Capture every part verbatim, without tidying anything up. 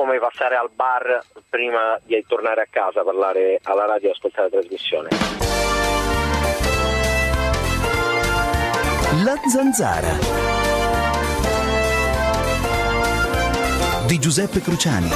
come passare al bar prima di tornare a casa, parlare alla radio e ascoltare la trasmissione. La Zanzara di Giuseppe Cruciani.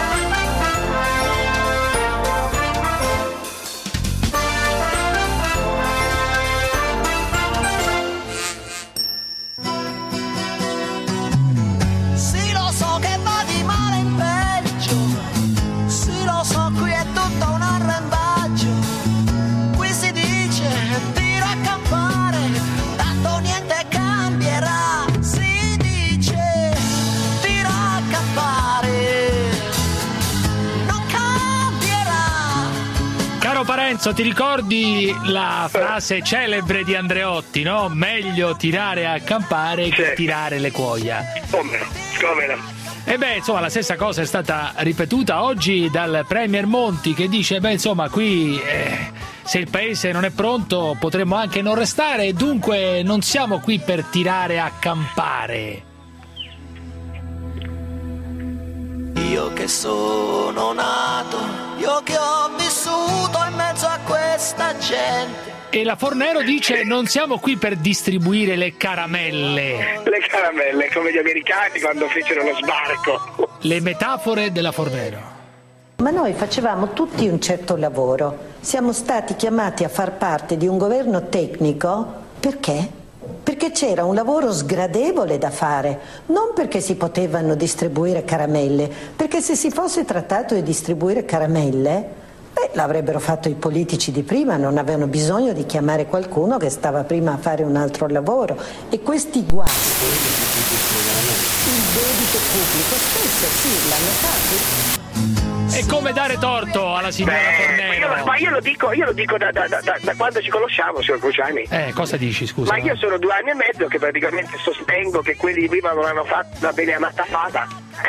Sì, lo so che va di male in peggio, sì, lo so, qui è tutto un arrembaggio. Qui si dice tira a campare, tanto niente cambierà. Si dice tira a campare, non cambierà. Caro Parenzo, ti ricordi la frase celebre di Andreotti, no? Meglio tirare a campare che Sì. tirare le cuoia. Come no? Come no? E beh, insomma, la stessa cosa è stata ripetuta oggi dal Premier Monti, che dice, beh, insomma, qui eh, se il paese non è pronto potremmo anche non restare, e dunque non siamo qui per tirare a campare. Io che sono nato, io che ho vissuto in mezzo a questa gente. E la Fornero dice, non siamo qui per distribuire le caramelle. Le caramelle, come gli americani quando fecero lo sbarco. Le metafore della Fornero. Ma noi facevamo tutti un certo lavoro. Siamo stati chiamati a far parte di un governo tecnico. Perché? Perché c'era un lavoro sgradevole da fare, non perché si potevano distribuire caramelle, perché se si fosse trattato di distribuire caramelle, beh, l'avrebbero fatto i politici di prima, non avevano bisogno di chiamare qualcuno che stava prima a fare un altro lavoro. E questi guasti, il debito pubblico, spesso sì, l'hanno fatto. È come dare torto alla signora Beh, Fornero. io, ma io lo dico, io lo dico da, da, da, da quando ci conosciamo, signor Cruciani. Eh, cosa dici, scusa? Ma io sono due anni e mezzo che praticamente sostengo che quelli di prima non hanno fatto la bene amata fata.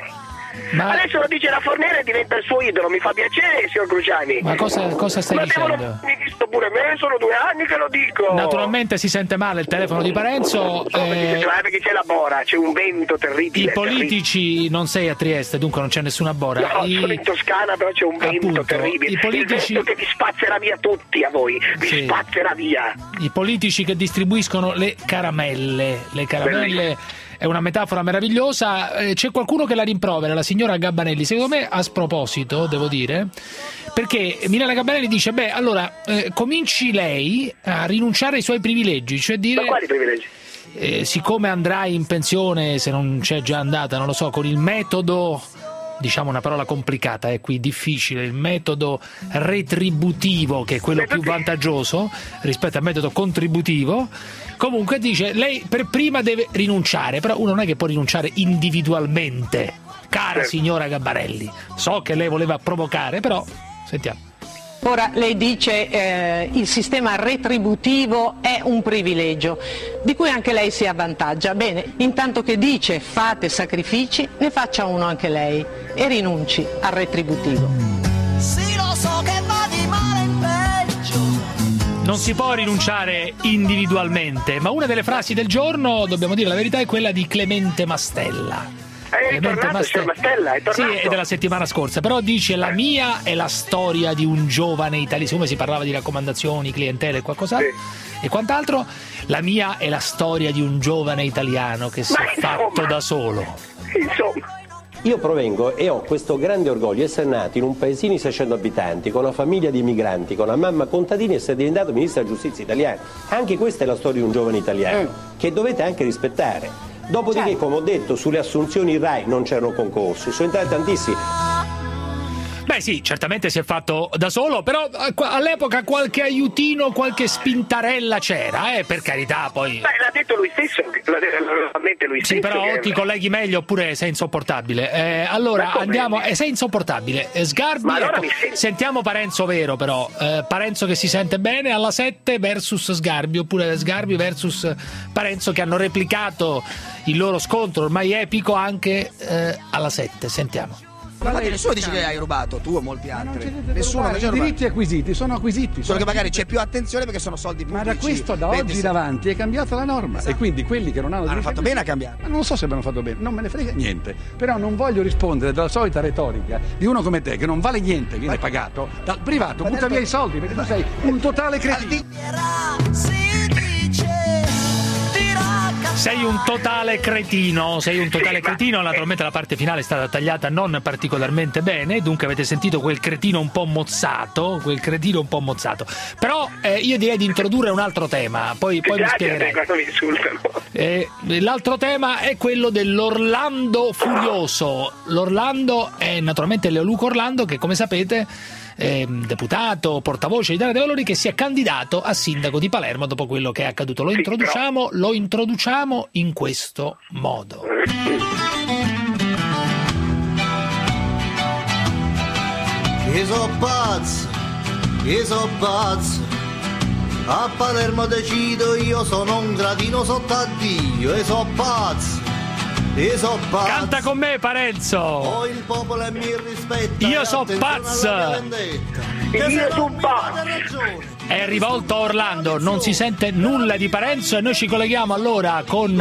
Ma, Adesso lo dice la Fornera e diventa il suo idolo, mi fa piacere, signor Cruciani. ma cosa, cosa stai Ma dicendo? devono mi visto pure me, sono due anni che lo dico. Naturalmente si sente male il telefono di Parenzo. Come eh, si- perché c'è la bora, c'è un vento terribile. I politici, non sei a Trieste, dunque non c'è nessuna bora. No, I, sono in Toscana, però c'è un vento appunto, terribile. i politici- Il vento che vi spazzerà via tutti a voi, vi Sì. spazzerà via. I politici che distribuiscono le caramelle. Le caramelle è una metafora meravigliosa. Eh, c'è qualcuno che la rimprovera, la signora Gabbanelli, secondo me a sproposito, devo dire, perché Milena Gabbanelli dice, beh, allora, eh, cominci lei a rinunciare ai suoi privilegi, cioè dire... Ma quali privilegi? Eh, siccome andrai in pensione, se non c'è già andata, non lo so, con il metodo, diciamo una parola complicata, è qui difficile, il metodo retributivo, che è quello più vantaggioso rispetto al metodo contributivo, comunque dice, lei per prima deve rinunciare, però uno non è che può rinunciare individualmente, cara signora Gabbanelli, so che lei voleva provocare, però sentiamo. Ora lei dice eh, il sistema retributivo è un privilegio, di cui anche lei si avvantaggia. Bene, intanto che dice fate sacrifici, ne faccia uno anche lei e rinunci al retributivo. Sì, lo so che va di male in peggio. Non si può rinunciare individualmente, ma una delle frasi del giorno, dobbiamo dire la verità, è quella di Clemente Mastella. È tornato, signor Mastella, è tornato. Sì, è della settimana scorsa, però dice la mia è la storia di un giovane italiano, siccome si parlava di raccomandazioni, clientele e qualcos'altro, Sì. e quant'altro, la mia è la storia di un giovane italiano che si Ma è insomma. fatto da solo. Insomma, Io provengo e ho questo grande orgoglio di essere nato in un paesino di seicento abitanti, con una famiglia di migranti, con una mamma contadina e essere diventato ministro della giustizia italiano. Anche questa è la storia di un giovane italiano, che dovete anche rispettare. Dopodiché, come ho detto, sulle assunzioni RAI non c'erano concorsi, sono entrati tantissimi. Beh sì, certamente si è fatto da solo, però eh, qua- all'epoca qualche aiutino, qualche spintarella c'era, eh, per carità, poi... beh, l'ha detto lui stesso, l'ha l'ha detto lui stesso. Sì, però che- ti colleghi meglio oppure sei insopportabile. Eh, allora Ma come? andiamo, eh, sei insopportabile. Eh, Sgarbi, Ma allora ecco, mi senti- sentiamo Parenzo vero però. Eh, Parenzo che si sente bene alla sette versus Sgarbi, oppure Sgarbi versus Parenzo, che hanno replicato il loro scontro ormai epico anche eh, alla sette. Sentiamo. Ma infatti nessuno dice che hai rubato, tu o molti altri. Nessuno, I diritti acquisiti sono acquisiti. Solo che magari c'è più attenzione perché sono soldi pubblici. Ma da questo da oggi in avanti è cambiata la norma. Esatto. E quindi quelli che non hanno hanno fatto bene a cambiare. Ma non so se abbiano fatto bene, non me ne frega niente. Però non voglio rispondere dalla solita retorica di uno come te che non vale niente, viene pagato dal privato, butta via i soldi perché tu sei un totale cretino. Sei un totale cretino, sei un totale cretino, naturalmente la parte finale è stata tagliata non particolarmente bene, dunque avete sentito quel cretino un po' mozzato, quel cretino un po' mozzato. Però eh, io direi di introdurre un altro tema, poi, poi mi spiegherai. Mi insultano. Eh, l'altro tema è quello dell'Orlando furioso. L'Orlando è naturalmente Leoluco Orlando che, come sapete, Eh, deputato, portavoce di Italia dei Valori, che si è candidato a sindaco di Palermo dopo quello che è accaduto. Lo introduciamo, lo introduciamo in questo modo. Io so pazzo, io so pazzo, a Palermo decido, io sono un gradino sotto a Dio, io so pazzo. Io so pazzo. Canta con me, Parenzo. Oh, il popolo mi rispetta. Io so pazzo. Io sono pazzo. È rivolto a Orlando, non si sente nulla di Parenzo e noi ci colleghiamo allora con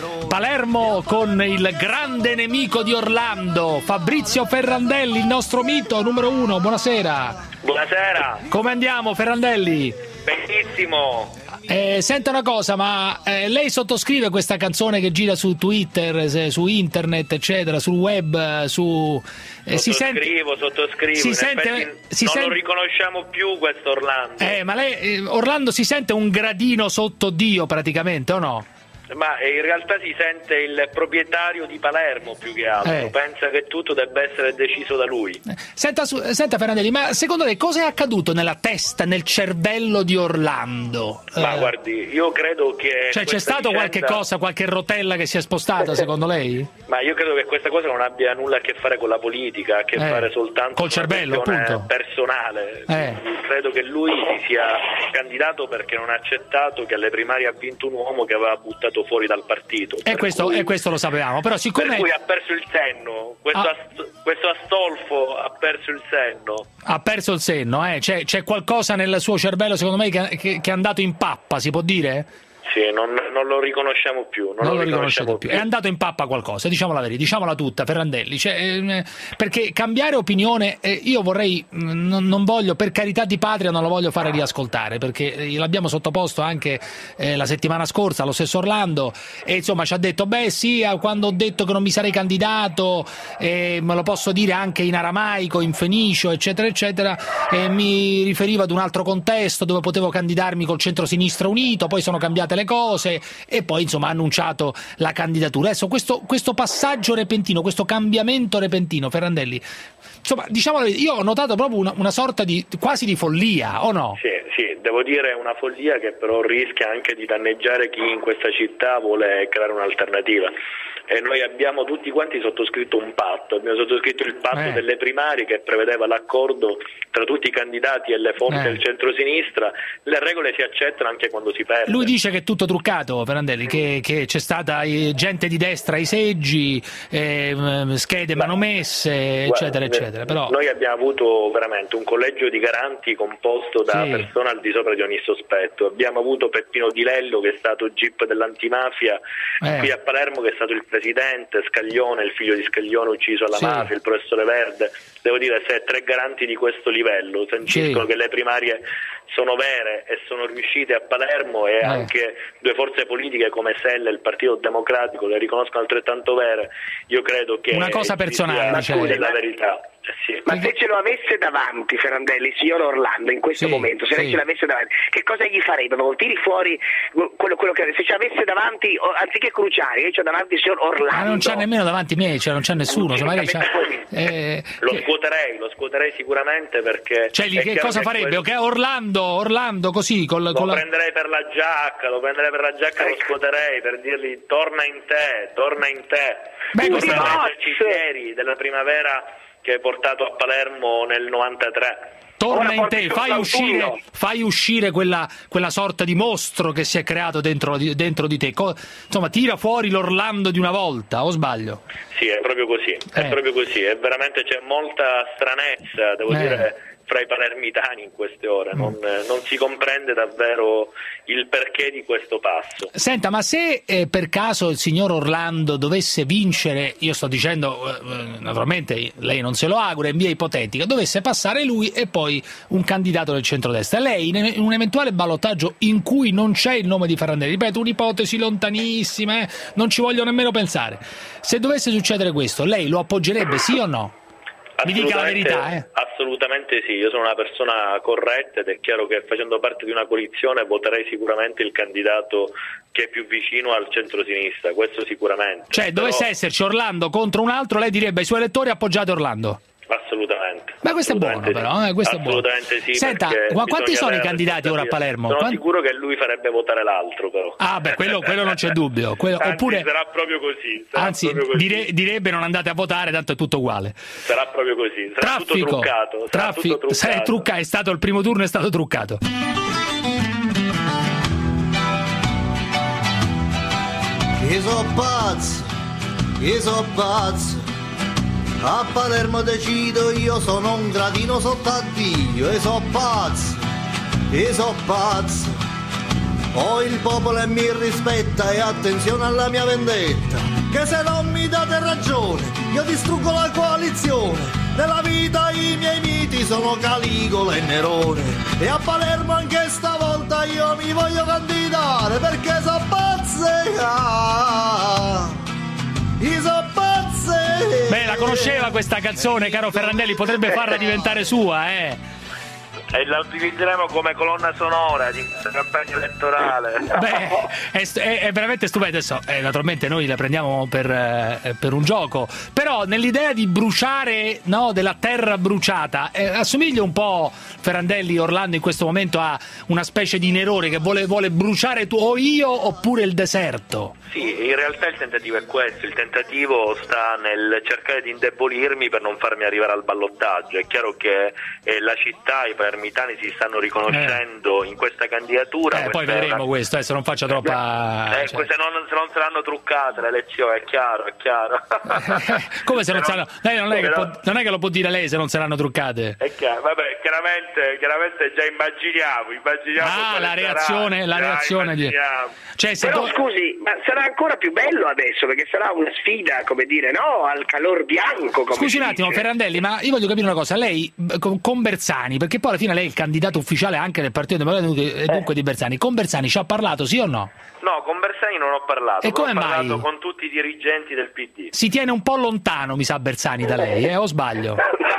Palermo, con il grande nemico di Orlando, Fabrizio Ferrandelli, il nostro mito numero uno. Buonasera. Buonasera. Come andiamo, Ferrandelli? Benissimo. Eh, senta una cosa, ma eh, lei sottoscrive questa canzone che gira su Twitter, se, su internet, eccetera, sul web, su... Eh, sottoscrivo, si sente, sottoscrivo. Si In sente, si non sente, lo riconosciamo più questo Orlando. Eh, ma lei, eh, Orlando si sente un gradino sotto Dio praticamente, o no? Ma in realtà si sente il proprietario di Palermo più che altro, eh. pensa che tutto debba essere deciso da lui. Senta, senta Ferrandelli, ma secondo lei cosa è accaduto nella testa, nel cervello di Orlando? Ma eh. guardi, io credo che... Cioè c'è stato vicenda... qualche cosa, qualche rotella che si è spostata secondo lei? Ma io credo che questa cosa non abbia nulla a che fare con la politica, ha a che eh. fare soltanto col cervello, con una appunto. personale. Eh. Credo che lui si sia candidato perché non ha accettato che alle primarie ha vinto un uomo che aveva buttato fuori dal partito. E questo, cui, e questo lo sapevamo, però siccome... Per cui ha perso il senno, questo, ah. ast- questo Astolfo ha perso il senno. Ha perso il senno, eh? C'è, c'è qualcosa nel suo cervello secondo me che, che, che è andato in pappa, si può dire? Sì, non, non lo riconosciamo più. Non, non lo, lo riconosciamo più. più. È andato in pappa qualcosa, diciamo la verità, diciamola tutta, Ferrandelli. Cioè, eh, perché cambiare opinione, eh, io vorrei, non, non voglio, per carità di patria, non lo voglio fare riascoltare, perché eh, l'abbiamo sottoposto anche eh, la settimana scorsa allo stesso Orlando, e insomma ci ha detto, beh sì, quando ho detto che non mi sarei candidato, eh, me lo posso dire anche in aramaico, in fenicio, eccetera, eccetera, e mi riferiva ad un altro contesto dove potevo candidarmi col centro-sinistra unito, poi sono cambiate le cose, e poi insomma ha annunciato la candidatura. Adesso questo, questo passaggio repentino, questo cambiamento repentino, Ferrandelli, insomma, diciamo, io ho notato proprio una, una sorta di quasi di follia, o no? Sì, sì, devo dire una follia che però rischia anche di danneggiare chi in questa città vuole creare un'alternativa. E noi abbiamo tutti quanti sottoscritto un patto, abbiamo sottoscritto il patto eh. delle primarie che prevedeva l'accordo tra tutti i candidati e le forze eh. del centro-sinistra. Le regole si accettano anche quando si perde. Lui dice che è tutto truccato, Ferrandelli, che, che c'è stata gente di destra ai seggi, eh, schede manomesse, eccetera, Guarda, eccetera. Però... Noi abbiamo avuto veramente un collegio di garanti composto da sì. persone al di sopra di ogni sospetto. Abbiamo avuto Peppino Di Lello, che è stato G I P dell'antimafia eh. qui a Palermo, che è stato il presidente, Scaglione, il figlio di Scaglione ucciso alla sì. mafia, il professore Verde. Devo dire, se tre garanti di questo livello sanciscono sì. che le primarie sono vere e sono riuscite a Palermo, e eh. anche due forze politiche come Sella e il Partito Democratico le riconoscono altrettanto vere, io credo che una cosa personale, sia cioè. la verità. Eh sì. Ma se ce lo avesse davanti, Ferrandelli, signor Orlando, in questo sì, momento, se sì. lei ce l'avesse davanti, che cosa gli farebbe? Non tiri fuori quello, quello che se ce l'avesse davanti, anziché Cruciani, io c'ho davanti il signor Orlando. Ma non c'è nemmeno davanti me, cioè non c'è nessuno. Cioè magari c'è, eh, lo che... scuoterei, lo scuoterei sicuramente, perché cioè lì, che cosa che farebbe? questo... Ok, Orlando, Orlando così col, lo con la... prenderei per la giacca, lo prenderei per la giacca e lo scuoterei per dirgli torna in te, torna in te. Beh, torna questa... ai esercizi della primavera che hai portato a Palermo nel novantatré. Torna in te, fai uscire, fai uscire quella, quella sorta di mostro che si è creato dentro di, dentro di te. Co- insomma, tira fuori l'Orlando di una volta, o sbaglio? Sì, è proprio così, è Eh. proprio così. È veramente, c'è molta stranezza, devo Eh. dire, fra i palermitani in queste ore. Non, non si comprende davvero il perché di questo passo. Senta, ma se eh, per caso il signor Orlando dovesse vincere, io sto dicendo, eh, naturalmente lei non se lo augura, in via ipotetica, dovesse passare lui e poi un candidato del centrodestra, lei in, in un eventuale ballottaggio in cui non c'è il nome di Ferrandelli, ripeto, un'ipotesi lontanissima, eh, non ci voglio nemmeno pensare, se dovesse succedere questo, lei lo appoggerebbe, sì o no? Mi dica la verità, eh. Assolutamente sì, io sono una persona corretta ed è chiaro che facendo parte di una coalizione voterei sicuramente il candidato che è più vicino al centro-sinistra, questo sicuramente. Cioè, Però... dovesse esserci Orlando contro un altro, lei direbbe ai suoi elettori appoggiate Orlando? Assolutamente. Ma questo è buono, Assolutamente però, eh, questo è buono. Assolutamente sì. Senta, perché ma quanti bisogna sono i avere candidati ora a Palermo? Sono Quanti- sicuro che lui farebbe votare l'altro, però. Ah, beh, quello, quello non c'è dubbio. Quello- Anzi, oppure, sarà proprio così. Sarà anzi, proprio così. dire- direbbe non andate a votare, tanto è tutto uguale. Sarà proprio così. Sarà tutto Traffico, truccato. Sarà traffico, tutto sai, truccato. trucca- è stato il primo turno, è stato truccato. Io so pazzo, io so pazzo. A Palermo decido, io sono un gradino sotto a Dio. Io so pazzo, io so pazzo. Poi il popolo mi rispetta e attenzione alla mia vendetta. Che se non mi date ragione, io distruggo la coalizione. Nella vita i miei miti sono Caligola e Nerone. E a Palermo anche stavolta io mi voglio candidare perché so pazzeca. Io so pazzeca. Beh, la conosceva questa canzone, caro Ferrandelli, potrebbe farla diventare sua, eh. E la utilizzeremo come colonna sonora di questa campagna elettorale. Beh, è, è- è veramente stupendo. Adesso, eh, naturalmente noi la prendiamo per, eh, per un gioco, però nell'idea di bruciare, no, della terra bruciata, eh, assomiglia un po' Ferrandelli Orlando in questo momento a una specie di Nerone che vuole, vuole bruciare tu o io oppure il deserto. Sì, in realtà il tentativo è questo, il tentativo sta nel cercare di indebolirmi per non farmi arrivare al ballottaggio. È chiaro che eh, la città, i palermitani si stanno riconoscendo in questa candidatura. Eh, poi Questa è vedremo una- questo, adesso non faccia troppa... Eh, cioè- se, non, se non saranno truccate le elezioni, è chiaro, è chiaro. Come se non Però- saranno... Lei non è, che però- può, non è che lo può dire lei se non saranno truccate. È chiaro, vabbè, chiaramente, chiaramente già immaginiamo, immaginiamo Ah, quale la sarà, reazione, la già reazione di... immaginiamo. Cioè, se Però tu- scusi, ma sarà ancora più bello adesso perché sarà una sfida, come dire, no, al calor bianco. Come Scusi si un attimo, dice. Ferrandelli, ma io voglio capire una cosa. Lei b- con, con Bersani, perché poi alla fine lei è il candidato ufficiale anche del Partito Democratico e dunque di Bersani. Con Bersani ci ha parlato, sì o no? No, con Bersani non ho parlato, E come ho parlato mai? con tutti i dirigenti del P D. Si tiene un po' lontano, mi sa, Bersani da lei, eh, o sbaglio?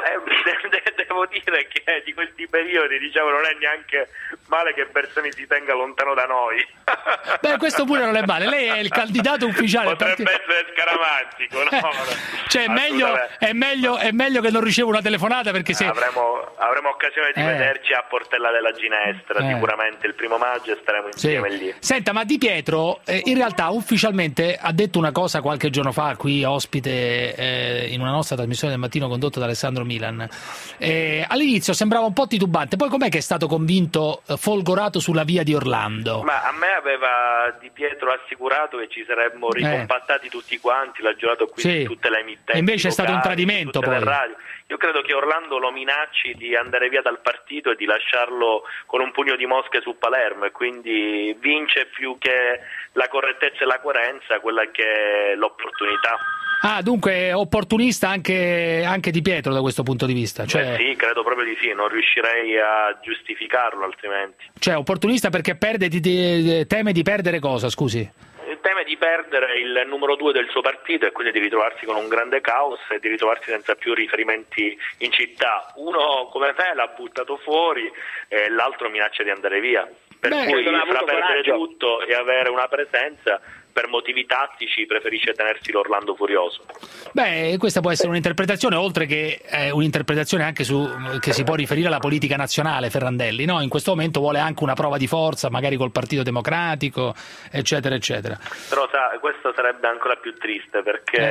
Eh, devo dire che di questi periodi, diciamo, non è neanche male che Bersani si tenga lontano da noi. Beh, questo pure non è male. Lei è il candidato ufficiale del Potrebbe Partito... essere scaramantico, no? Cioè, è meglio, Assolutamente. è, meglio, è meglio che non ricevo una telefonata perché se... Avremo, avremo occasione di Eh. vederci a Portella della Ginestra, Eh. sicuramente il primo maggio e staremo Sì. insieme lì. Senta, ma Di Pietro eh, in realtà ufficialmente ha detto una cosa qualche giorno fa qui ospite eh, in una nostra trasmissione del mattino condotta da Alessandro Milan. Eh, all'inizio sembrava un po' titubante, poi com'è che è stato convinto, eh, folgorato sulla via di Orlando? Ma a me aveva Di Pietro assicurato che ci saremmo ricompattati tutti quanti, l'ha giurato qui Sì. su tutte le emittenti. E invece è stato un locali, tradimento, su tutte le poi. radio. Io credo che Orlando lo minacci di andare via dal partito e di lasciarlo con un pugno di mosche su Palermo, e quindi vince più che la correttezza e la coerenza quella che è l'opportunità. Ah, dunque è opportunista anche, anche Di Pietro da questo punto di vista, cioè, Eh sì, credo proprio di sì, non riuscirei a giustificarlo altrimenti. cioè opportunista perché perde, di- di- teme di perdere cosa, scusi? Il tema è di perdere il numero due del suo partito e quindi di ritrovarsi con un grande caos e di ritrovarsi senza più riferimenti in città. Uno come me l'ha buttato fuori e l'altro minaccia di andare via. Per Beh, cui non ha fra avuto perdere coraggio. tutto e avere una presenza, per motivi tattici preferisce tenersi l'Orlando furioso. Beh, questa può essere un'interpretazione, oltre che eh, un'interpretazione anche su, che si può riferire alla politica nazionale, Ferrandelli, no? In questo momento vuole anche una prova di forza, magari col Partito Democratico, eccetera, eccetera. Però sa, questo sarebbe ancora più triste perché Eh.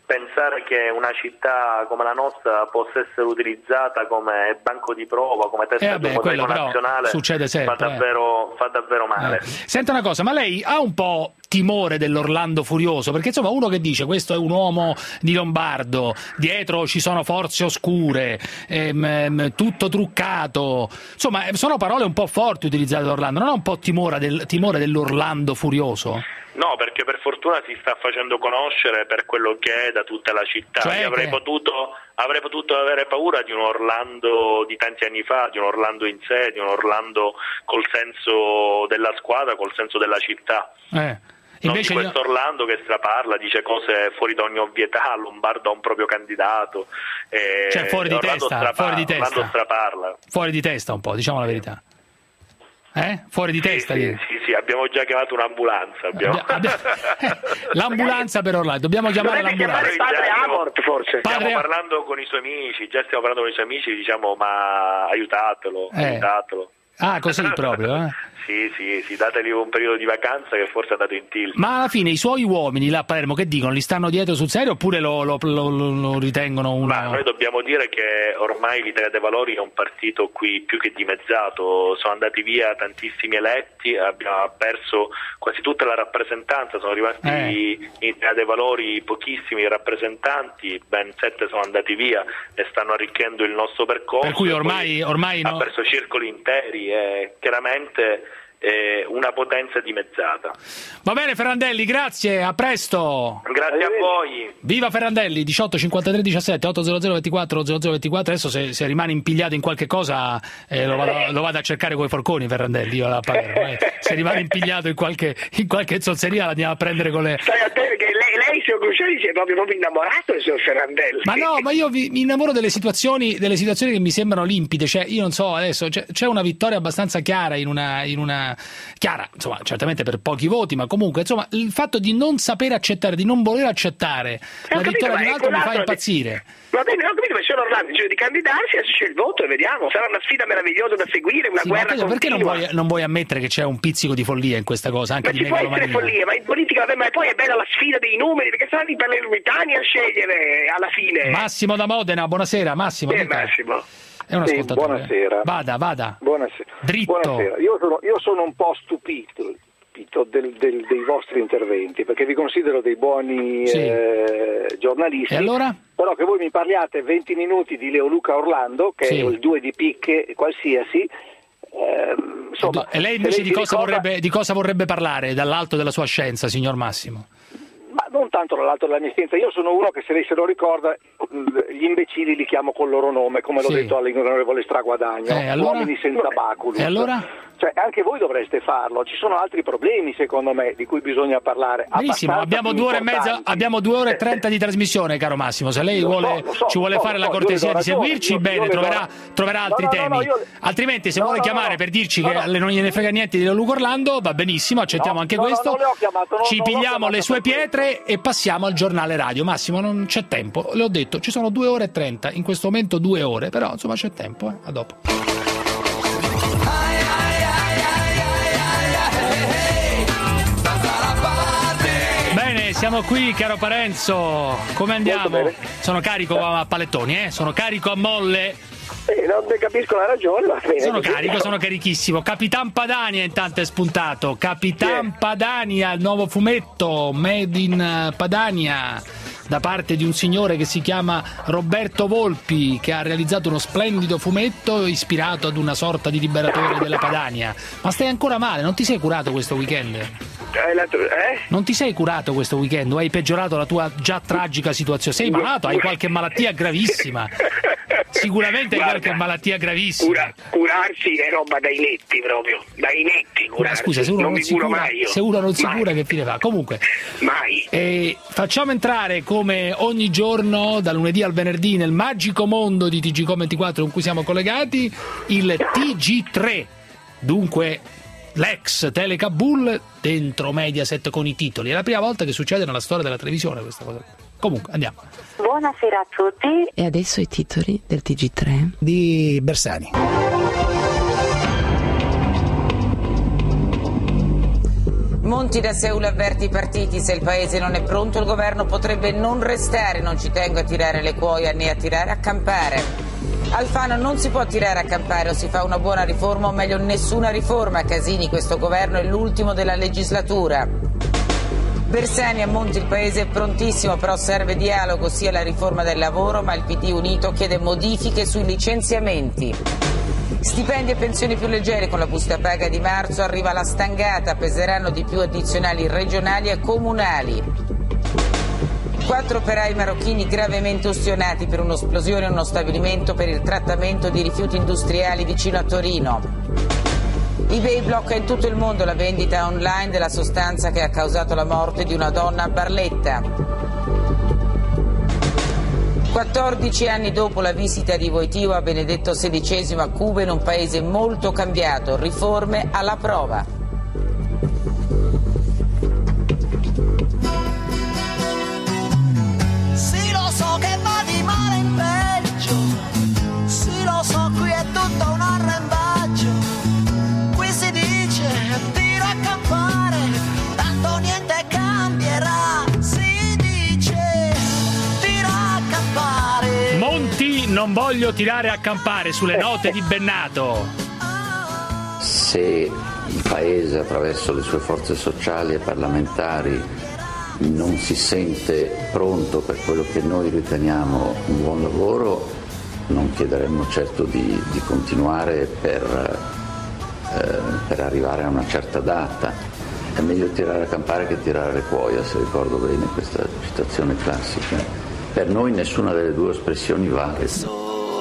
pensare che una città come la nostra possa essere utilizzata come banco di prova, come testa eh di un modello nazionale, succede sempre, fa davvero, eh. fa davvero male. Eh. Senta una cosa, ma lei ha un po' timore dell'Orlando furioso? Perché insomma uno che dice questo è un uomo di Lombardo, dietro ci sono forze oscure, ehm, tutto truccato, insomma sono parole un po' forti utilizzate da Orlando, non ha un po' timore, del, timore dell'Orlando furioso? No, perché per fortuna si sta facendo conoscere per quello che è da tutta la città. Cioè Io avrei, che... potuto, avrei potuto avere paura di un Orlando di tanti anni fa, di un Orlando in sé, di un Orlando col senso della squadra, col senso della città. Eh. Invece non di questo Orlando che straparla, dice cose fuori da ogni ovvietà, Lombardo ha un proprio candidato. Eh, cioè fuori di, Orlando testa, fuori di testa, Orlando straparla. Fuori di testa un po', diciamo la verità. Eh? Fuori di sì, testa? Sì, sì, sì, abbiamo già chiamato un'ambulanza. Abbiamo... Abbiamo... L'ambulanza per Orlando, dobbiamo chiamare l'ambulanza. Il padre Amort, forse. Stiamo padre... parlando con i suoi amici, già stiamo parlando con i suoi amici, diciamo ma aiutatelo, eh. aiutatelo. Ah, così proprio, eh? Sì, sì, sì, dateli un periodo di vacanza che forse è andato in tilt. Ma alla fine i suoi uomini là a Palermo che dicono? Li stanno dietro sul serio oppure lo, lo, lo, lo ritengono una... Ma noi dobbiamo dire che ormai l'Italia dei Valori è un partito qui più che dimezzato, sono andati via tantissimi eletti, abbiamo perso quasi tutta la rappresentanza, sono rimasti eh. in Italia dei Valori pochissimi rappresentanti, ben sette sono andati via e stanno arricchendo il nostro percorso. Per cui ormai, ormai ha no... perso circoli interi e chiaramente... una potenza dimezzata. Va bene Ferrandelli, grazie, a presto. Grazie a voi. Viva Ferrandelli, diciotto cinquantatré diciassette ottocento ventiquattro zero zero ventiquattro. Adesso se, se rimane impigliato in qualche cosa eh, lo, vado, lo vado a cercare coi forconi Ferrandelli, io a Palermo, eh. Se rimane impigliato in qualche, in qualche zozzeria la andiamo a prendere con le... Stai attento che lei, lei signor Cruciani, si è proprio, proprio innamorato del signor Ferrandelli. Ma no, ma io vi, mi innamoro delle situazioni, delle situazioni che mi sembrano limpide, cioè io non so, adesso c'è, c'è una vittoria abbastanza chiara in una, in una chiara, insomma, certamente per pochi voti, ma comunque, insomma, il fatto di non sapere accettare, di non voler accettare la capito, vittoria di un altro mi fa impazzire. Va bene, ho capito, ma se Orlando dice di candidarsi, adesso c'è il voto e vediamo, sarà una sfida meravigliosa da seguire, una sì, guerra ma perché non vuoi, non vuoi ammettere che c'è un pizzico di follia in questa cosa, anche ma di ci può essere follia, ma in politica, vabbè, ma poi è bella la sfida dei numeri, perché saranno i palermitani a scegliere alla fine. Massimo da Modena, buonasera, Massimo. Eh, Massimo. È un sì, ascoltatore. Buonasera. Vada, vada. Buonasera. Dritto. Buonasera. Io sono, io sono un po' stupito del, del, dei vostri interventi, perché vi considero dei buoni sì. eh, giornalisti. E allora? Però che voi mi parliate venti minuti di Leoluca Orlando, che sì. è il due di picche qualsiasi, eh, insomma... E lei invece lei di, cosa ricorda... vorrebbe, di cosa vorrebbe parlare dall'alto della sua scienza, signor Massimo? Ma non tanto dall'alto della mia scienza, io sono uno che, se lei se lo ricorda, gli imbecilli li chiamo col loro nome, come l'ho sì. detto all'onorevole Straguadagno, eh, allora? uomini senza baculum. E allora? Cioè, anche voi dovreste farlo, ci sono altri problemi secondo me di cui bisogna parlare. Benissimo, abbiamo due ore e mezza, abbiamo due ore e trenta di trasmissione, caro Massimo, se lei lo vuole, so, so, ci vuole so, fare so, la cortesia di seguirci, io, bene, io troverà, troverà altri no, no, temi, no, io... altrimenti se no, vuole no, chiamare no, per dirci no, che no. non gliene frega niente di Leoluca Orlando, va benissimo, accettiamo no, anche no, questo, no, no, chiamato, no, ci no, pigliamo le sue questo. pietre e passiamo al giornale radio. Massimo, non c'è tempo, le ho detto, ci sono due ore e trenta, in questo momento due ore, però insomma c'è tempo, eh. A dopo. Siamo qui, caro Parenzo, come andiamo? Sono carico a palettoni, eh? Sono carico a molle. Eh, non ne capisco la ragione, ma bene. Sono carico, sono carichissimo. Capitan Padania intanto è spuntato. Capitan yeah. Padania, il nuovo fumetto Made in Padania, da parte di un signore che si chiama Roberto Volpi, che ha realizzato uno splendido fumetto ispirato ad una sorta di liberatore della Padania. Ma stai ancora male? Non ti sei curato questo weekend? Eh? Non ti sei curato questo weekend o hai peggiorato la tua già tragica situazione? Sei malato? Hai qualche malattia gravissima? Sicuramente hai Guarda, qualche malattia gravissima. Cura, curarsi è roba dai netti proprio, dai netti curarsi. Ma scusa, se uno non, non si cura, mai io. se uno non si mai. cura che fine fa? Comunque, mai. Eh, facciamo entrare come ogni giorno, dal lunedì al venerdì, nel magico mondo di T G Com ventiquattro con cui siamo collegati, il T G tre. Dunque, l'ex Telecabul dentro Mediaset con i titoli. È la prima volta che succede nella storia della televisione questa cosa. Comunque, andiamo. Buonasera a tutti. E adesso i titoli del T G tre di Bersani. Monti da Seul avverte i partiti: se il paese non è pronto il governo potrebbe non restare. Non ci tengo a tirare le cuoia né a tirare a campare. Alfano: non si può tirare a campare, o si fa una buona riforma o meglio nessuna riforma. Casini: questo governo è l'ultimo della legislatura. Bersani: a Monti il paese è prontissimo, però serve dialogo, sia la riforma del lavoro, ma il P D unito chiede modifiche sui licenziamenti. Stipendi e pensioni più leggeri, con la busta paga di marzo arriva la stangata, peseranno di più addizionali regionali e comunali. Quattro operai marocchini gravemente ustionati per un'esplosione in uno stabilimento per il trattamento di rifiuti industriali vicino a Torino. eBay blocca in tutto il mondo la vendita online della sostanza che ha causato la morte di una donna a Barletta. quattordici anni dopo la visita di Wojtyła a Benedetto sedicesimo a Cuba, in un paese molto cambiato, riforme alla prova. Sì, lo so che va di male in peggio, sì, lo so, qui è tutto un arrembaggio. Qui si dice tira a campare, tanto niente cambierà. Si dice tira a campare. Monti: non voglio tirare a campare, sulle note di Bennato. Se il Paese, attraverso le sue forze sociali e parlamentari, non si sente pronto per quello che noi riteniamo un buon lavoro, non chiederemmo certo di, di continuare per, eh, per arrivare a una certa data. È meglio tirare a campare che tirare le cuoia, se ricordo bene questa citazione classica. Per noi nessuna delle due espressioni vale.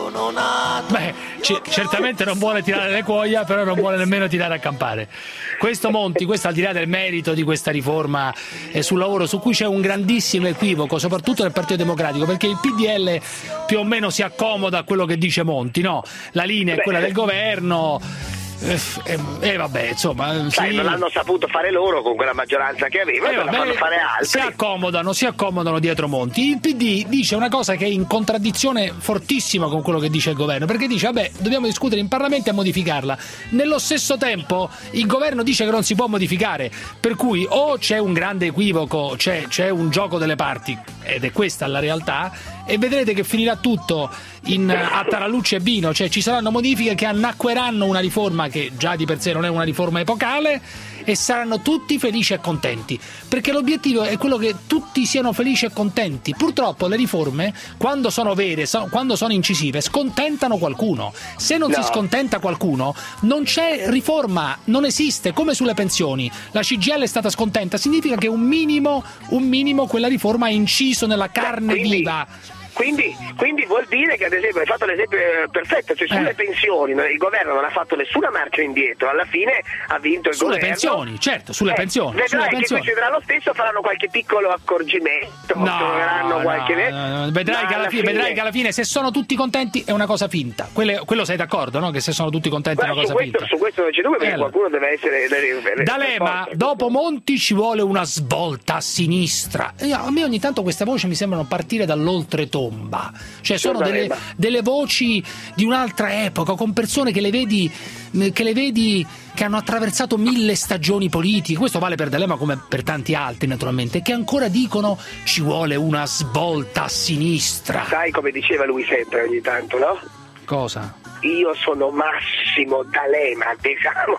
Beh, c- certamente non vuole tirare le cuoia, però non vuole nemmeno tirare a campare. Questo Monti, questo al di là del merito di questa riforma eh, sul lavoro, su cui c'è un grandissimo equivoco, soprattutto nel Partito Democratico, perché il P D L più o meno si accomoda a quello che dice Monti, no? La linea è quella del governo. E eh, eh, vabbè, insomma, Sai, sì. non l'hanno saputo fare loro con quella maggioranza che avevano, Eh, la vabbè, fanno fare altri. si accomodano, si accomodano dietro Monti. Il P D dice una cosa che è in contraddizione fortissima con quello che dice il governo, perché dice vabbè, dobbiamo discutere in Parlamento e modificarla. Nello stesso tempo il governo dice che non si può modificare, per cui o c'è un grande equivoco, c'è, c'è un gioco delle parti, ed è questa la realtà, e vedrete che finirà tutto in, a Tarallucci e vino, cioè ci saranno modifiche che annacqueranno una riforma che già di per sé non è una riforma epocale, e saranno tutti felici e contenti, perché l'obiettivo è quello che tutti siano felici e contenti. Purtroppo le riforme, quando sono vere, so, quando sono incisive, scontentano qualcuno. Se non No. si scontenta qualcuno, non c'è riforma, non esiste. Come sulle pensioni, la C G I L è stata scontenta, significa che un minimo, un minimo quella riforma ha inciso nella carne Quindi- viva. Quindi, quindi vuol dire che, ad esempio, hai fatto l'esempio eh, perfetto, cioè sulle Eh. pensioni no, il governo non ha fatto nessuna marcia indietro, alla fine ha vinto il Sulle governo. pensioni, certo, sulle Eh, pensioni. Vedrai sulle che pensioni. succederà lo stesso, faranno qualche piccolo accorgimento, troveranno No, qualche... no, no, vedrai, ma che alla alla fine, fine- vedrai che alla fine se sono tutti contenti è una cosa finta. Quelle- quello sei d'accordo, no? Che se sono tutti contenti è una Guarda, cosa su, questo, finta. su questo non c'è dubbio, perché Eh, allora. qualcuno deve essere... deve- D'Alema, forza. dopo Monti ci vuole una svolta a sinistra. E a me ogni tanto queste voci mi sembrano partire dall'oltretomba. Cioè sono delle, D'Alema. delle voci di un'altra epoca, con persone che le vedi che le vedi che hanno attraversato mille stagioni politiche. Questo vale per D'Alema come per tanti altri, naturalmente, che ancora dicono ci vuole una svolta a sinistra. Sai come diceva lui sempre ogni tanto, no? Cosa? Io sono Massimo D'Alema, diciamo.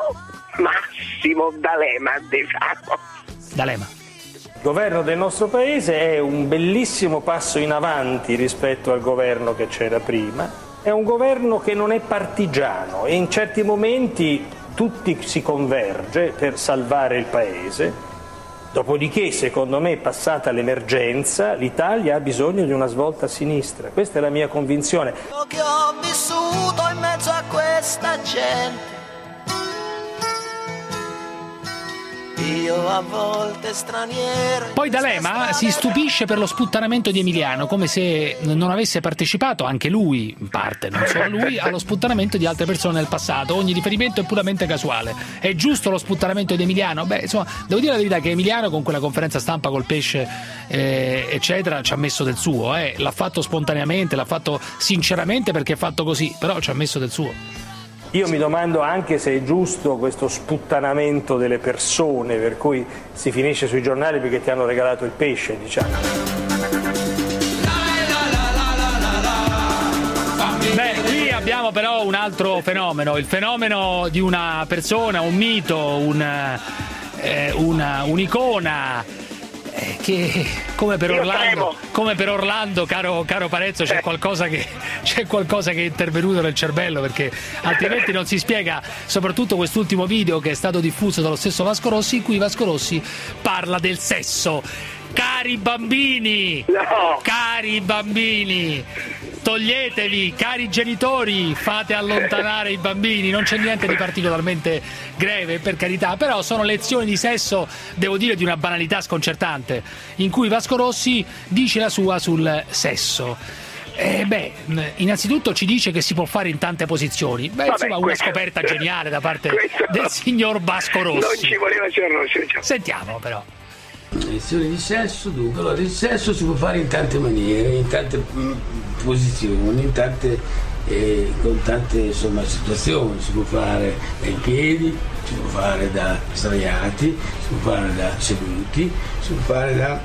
Massimo D'Alema, diciamo. D'Alema. Il governo del nostro paese è un bellissimo passo in avanti rispetto al governo che c'era prima, è un governo che non è partigiano e in certi momenti tutti si converge per salvare il paese, dopodiché secondo me passata l'emergenza l'Italia ha bisogno di una svolta a sinistra, questa è la mia convinzione. Io che ho vissuto in mezzo a questa gente, io a volte straniero. Poi D'Alema si stupisce per lo sputtanamento di Emiliano, come se non avesse partecipato anche lui, in parte, non solo lui, allo sputtanamento di altre persone nel passato. Ogni riferimento è puramente casuale. È giusto lo sputtanamento di Emiliano? Beh, insomma, devo dire la verità che Emiliano con quella conferenza stampa col pesce, eh, eccetera, ci ha messo del suo. Eh. L'ha fatto spontaneamente, l'ha fatto sinceramente perché è fatto così, però ci ha messo del suo. Io mi domando anche se è giusto questo sputtanamento delle persone, per cui si finisce sui giornali perché ti hanno regalato il pesce, diciamo. Beh, qui abbiamo però un altro fenomeno, il fenomeno di una persona, un mito, un, eh, una, un'icona eh, che come per Orlando, come per Orlando, caro, caro Parezzo, c'è qualcosa che c'è qualcosa che è intervenuto nel cervello, perché altrimenti non si spiega, soprattutto quest'ultimo video che è stato diffuso dallo stesso Vasco Rossi, in cui Vasco Rossi parla del sesso. Cari bambini, no. cari bambini, toglietevi, cari genitori, fate allontanare i bambini. Non c'è niente di particolarmente grave, per carità, però sono lezioni di sesso, devo dire, di una banalità sconcertante, in cui Vasco Rossi dice la sua sul sesso. Eh beh, innanzitutto ci dice che si può fare in tante posizioni. Beh, Vabbè, insomma, una scoperta geniale da parte del signor Vasco Rossi. Non ci voleva signor Rossi, diciamo. Sentiamo però. Lezioni di sesso, dunque, allora il sesso si può fare in tante maniere, in tante mh, posizioni, in tante, eh, con tante insomma, situazioni. Si può fare in piedi, si può fare da sdraiati, si può fare da seduti, si può fare da,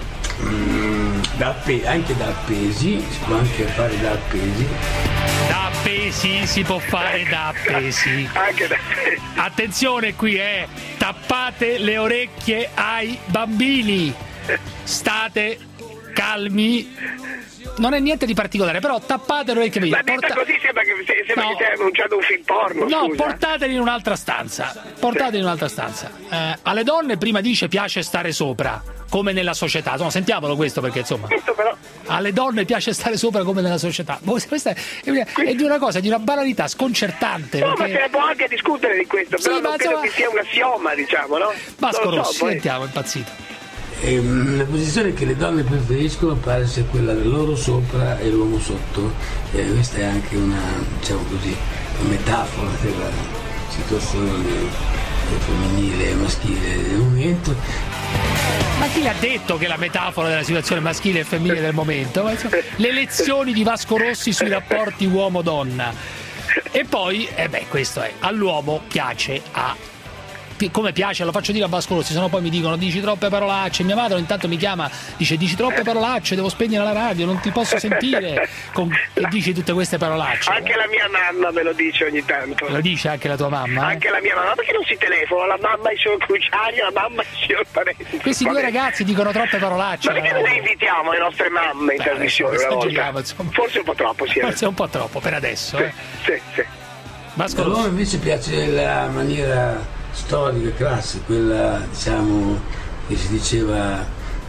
mh, da anche da appesi, si può anche fare da appesi. Da appesi, si può fare da appesi. Anche da appesi. Attenzione qui, eh! Tappate le orecchie ai bambini. State calmi. Non è niente di particolare, però tappate le orecchie ai bambini. Ma detta Porta... così sembra che, sembra no. che stai annunciando un film porno. No, scusa. portateli in un'altra stanza. Portateli in un'altra stanza. Eh, alle donne prima dice piace stare sopra, come nella società. No, sentiamolo questo, perché insomma però... alle donne piace stare sopra come nella società. Questa è, è di una cosa, di una banalità sconcertante. No, perché... ma se ne può anche discutere di questo, sì, però non credo insomma... che sia un assioma, diciamo, no? Vasco so, Rossi, poi... sentiamo, è impazzito. E, mh, la posizione che le donne preferiscono pare sia quella del loro sopra e l'uomo sotto. E questa è anche una, diciamo così, una metafora della situazione femminile e maschile del momento. Ma chi l'ha detto che è la metafora della situazione maschile e femminile del momento? Le lezioni di Vasco Rossi sui rapporti uomo-donna. E poi, eh beh, questo è, all'uomo piace a... come piace, lo faccio dire a Vasco Rossi, sennò poi mi dicono dici troppe parolacce. Mia madre intanto mi chiama, dice dici troppe parolacce, devo spegnere la radio, non ti posso sentire con... e dici tutte queste parolacce. Anche la mia mamma me lo dice ogni tanto. Lo dice anche la tua mamma? Anche eh? la mia mamma, perché non si telefona? La mamma e il signor Cruciani, la mamma e il signor Parenti. Questi due ragazzi dicono troppe parolacce. Ma perché non le invitiamo le nostre mamme in Beh, trasmissione una volta? Insomma. Forse un po' troppo, sì. Forse un po' troppo per adesso. Sì, eh. sì, sì. Vasco Rossi. A loro invece piace la maniera storica, classica, quella diciamo che si diceva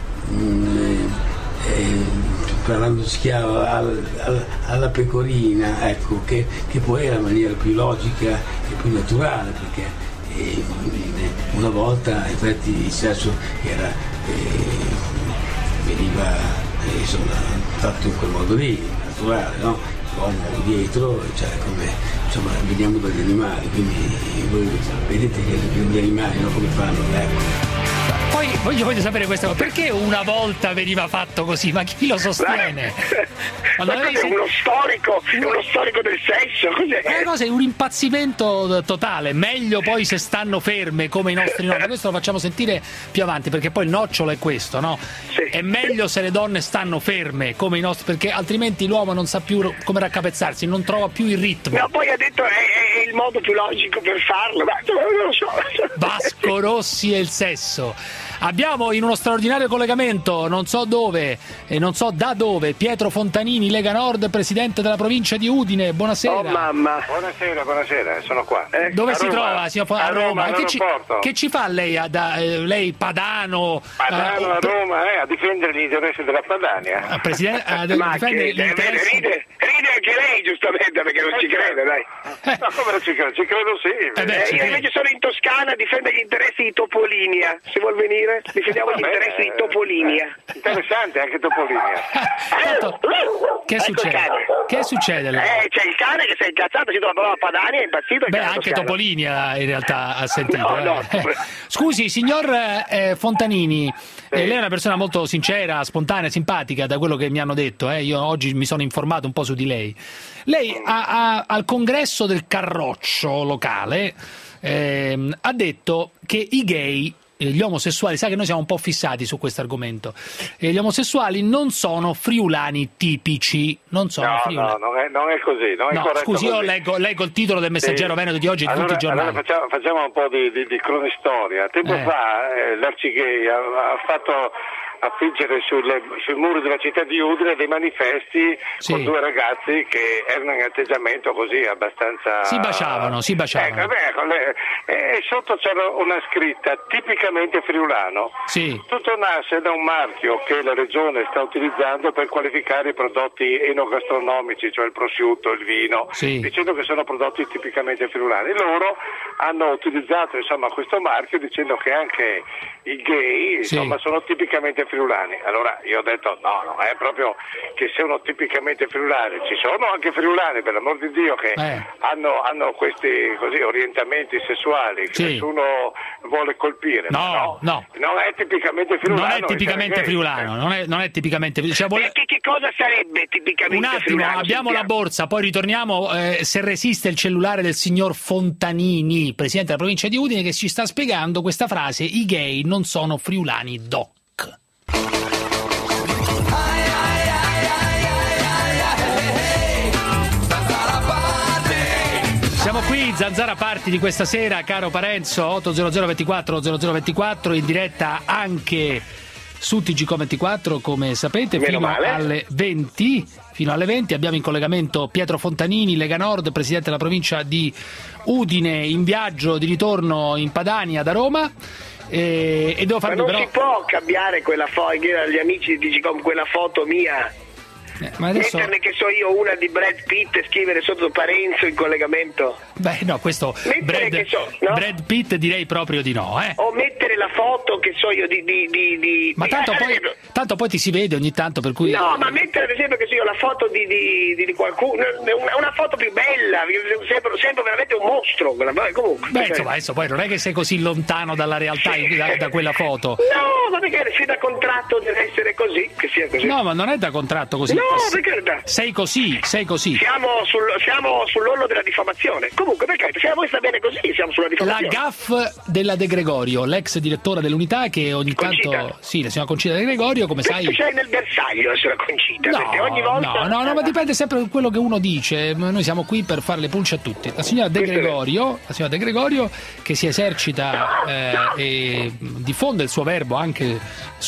mh, eh, parlando schiavo al, al, alla pecorina, ecco, che, che poi è la maniera più logica e più naturale, perché eh, una volta in effetti il sesso era, eh, veniva eh, insomma, fatto in quel modo lì, naturale, no? L'uomo dietro, cioè come insomma veniamo dagli animali, quindi voi vedete che gli animali no, come fanno, ecco. Poi voglio, voglio sapere questa cosa, perché una volta veniva fatto così? Ma chi lo sostiene? Ma ma cos'è, uno storico, uno storico del sesso? Cos'è? È cosa, è un impazzimento totale. Meglio poi se stanno ferme come i nostri nonni. Questo lo facciamo sentire più avanti, perché poi il nocciolo è questo, no? Sì. È meglio se le donne stanno ferme come i nostri, perché altrimenti l'uomo non sa più come raccapezzarsi, non trova più il ritmo. No, poi ha detto è, è il modo più logico per farlo, ma non lo so. Vasco Rossi e il sesso. Abbiamo in uno straordinario collegamento, non so dove e non so da dove, Pietro Fontanini, Lega Nord, presidente della provincia di Udine. Buonasera. Oh mamma. Buonasera, buonasera, sono qua. Eh, dove a si Roma. trova? Signor, a, a Roma, Roma. Che, ci, che ci fa lei, a, da, eh, lei padano? Padano eh, a Roma, eh, a difendere gli interessi della Padania. A, presidente, a Ma difendere che, gli interessi... ride, ride anche lei giustamente perché non eh, ci crede, dai. Eh. No, come non ci credo? Ci credo sì. Eh beh, eh, io invece sono in Toscana a difendere gli interessi di Topolinia. Se vuol venire, difendiamo gli interessi di Topolinia. Interessante anche Topolinia. Tanto, che ecco succede? Cane. Che succede? Eh, c'è il cane che si è incazzato, si trova la parola Padania, è impazzito. Beh, anche Topolini in realtà ha sentito. No, no. Eh. Scusi, signor eh, Fontanini, eh, lei è una persona molto sincera, spontanea, simpatica, da quello che mi hanno detto. Eh. Io oggi mi sono informato un po' su di lei. Lei ha, ha, al congresso del Carroccio locale eh, ha detto che i gay, gli omosessuali, sa che noi siamo un po' fissati su questo argomento, e gli omosessuali non sono friulani tipici, non sono no, friulani. No, non è, non è così, non no, è corretto scusi, io così. leggo, leggo il titolo del Messaggero sì. Veneto di oggi e di allora, tutti i giornali. Allora facciamo, facciamo un po' di, di, di cronistoria. Tempo eh. fa eh, l'Arcigay ha, ha fatto affiggere sulle, sui muri della città di Udine dei manifesti sì. con due ragazzi che erano in atteggiamento così abbastanza... Si baciavano, si baciavano. Ecco, ecco, le, e sotto c'era una scritta tipicamente friulano. Sì. Tutto nasce da un marchio che la regione sta utilizzando per qualificare i prodotti enogastronomici, cioè il prosciutto, il vino, sì. dicendo che sono prodotti tipicamente friulani. Loro hanno utilizzato insomma questo marchio dicendo che anche i gay sì. insomma sono tipicamente friulani. Allora io ho detto no, non è proprio che sono tipicamente friulani, ci sono anche friulani per l'amor di Dio che eh. hanno, hanno questi così orientamenti sessuali che sì. nessuno vuole colpire. No, no, no. Non è tipicamente friulano. Non è tipicamente friulano, non è, non è tipicamente cioè, vuole... Perché che cosa sarebbe tipicamente Un attimo, friulano? abbiamo la borsa, poi ritorniamo eh, se resiste il cellulare del signor Fontanini, presidente della provincia di Udine, che ci sta spiegando questa frase: i gay non sono friulani doc. Siamo qui, Zanzara Party di questa sera, caro Parenzo, otto zero zero ventiquattro zero zero ventiquattro, in diretta anche su T G C O ventiquattro, come sapete, Meno fino male. alle venti. Fino alle venti abbiamo in collegamento Pietro Fontanini, Lega Nord, presidente della provincia di Udine, in viaggio di ritorno in Padania da Roma. E, e devo farvi Ma non però... si può cambiare quella foto, agli amici di Digicom, quella foto mia. Eh, ma adesso... Metterne che so io una di Brad Pitt e scrivere sotto Parenzo in collegamento. Beh no, questo Brad, che so, no? Brad Pitt direi proprio di no, eh. O mettere la foto che so io di... di, di, di ma tanto, eh, poi, esempio... tanto poi ti si vede ogni tanto, per cui... No, ma mettere ad esempio che so io la foto di, di, di, di qualcuno, una, una foto più bella, sembra, sembra veramente un mostro. Comunque, beh, insomma, adesso poi non è che sei così lontano dalla realtà sì. da, da quella foto. No, ma perché se da contratto deve essere così, che sia così. No, ma non è da contratto così. No, perché da... Sei così, sei così. Siamo, sul, siamo sull'orlo della diffamazione. Comunque, perché se a voi sta bene così, siamo sulla diffamazione. La gaffe della De Gregorio, l'ex direttore dell'Unità, che ogni Concita. tanto... Sì, la signora Concita De Gregorio, come che sai... C'è nel bersaglio essere Concita, no, perché ogni volta... No, no, no, ma dipende sempre da quello che uno dice. Noi siamo qui per fare le pulce a tutti. La signora De Gregorio, la signora De Gregorio, che si esercita eh, e diffonde il suo verbo anche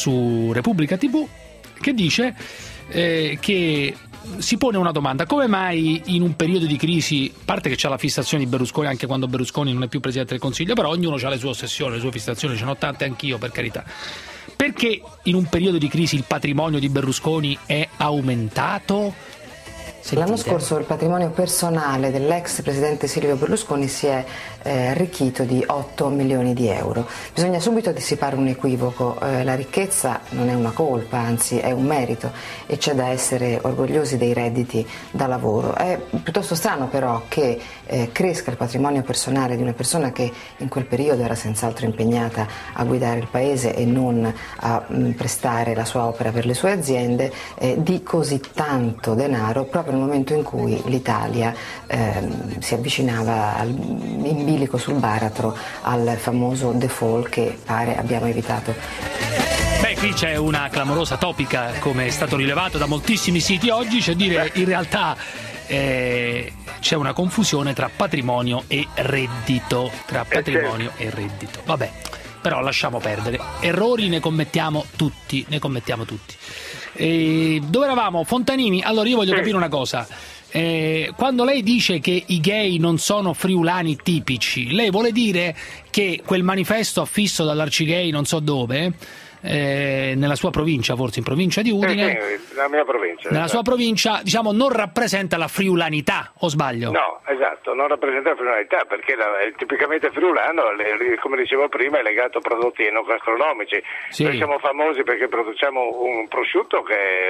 su Repubblica tivù, che dice eh, che... si pone una domanda: come mai in un periodo di crisi, a parte che c'è la fissazione di Berlusconi anche quando Berlusconi non è più Presidente del Consiglio, però ognuno ha le sue ossessioni, le sue fissazioni, ce ne ho tante anch'io, per carità, perché in un periodo di crisi il patrimonio di Berlusconi è aumentato? Sentite. L'anno scorso il patrimonio personale dell'ex presidente Silvio Berlusconi si è eh, arricchito di otto milioni di euro. Bisogna subito dissipare un equivoco: eh, la ricchezza non è una colpa, anzi è un merito, e c'è da essere orgogliosi dei redditi da lavoro. È piuttosto strano però che eh, cresca il patrimonio personale di una persona che in quel periodo era senz'altro impegnata a guidare il paese e non a mh, prestare la sua opera per le sue aziende, eh, di così tanto denaro proprio nel momento in cui l'Italia ehm, si avvicinava al, in bilico sul baratro al famoso default che pare abbiamo evitato. Beh, qui c'è una clamorosa topica, come è stato rilevato da moltissimi siti oggi, cioè dire in realtà eh, c'è una confusione tra patrimonio e reddito, tra patrimonio e reddito. Vabbè, però lasciamo perdere. Errori ne commettiamo tutti, ne commettiamo tutti. E dove eravamo? Fontanini. Allora io voglio capire una cosa. Eh, quando lei dice che i gay non sono friulani tipici, lei vuole dire che quel manifesto affisso dall'Arcigay non so dove, eh, nella sua provincia, forse in provincia di Udine, eh, sì, la mia provincia, nella esatto. sua provincia, diciamo, non rappresenta la friulanità, o sbaglio? No, esatto, non rappresenta la friulanità, perché la, è tipicamente friulano, le, come dicevo prima, è legato a prodotti enogastronomici. Sì. Noi siamo famosi perché produciamo un prosciutto che è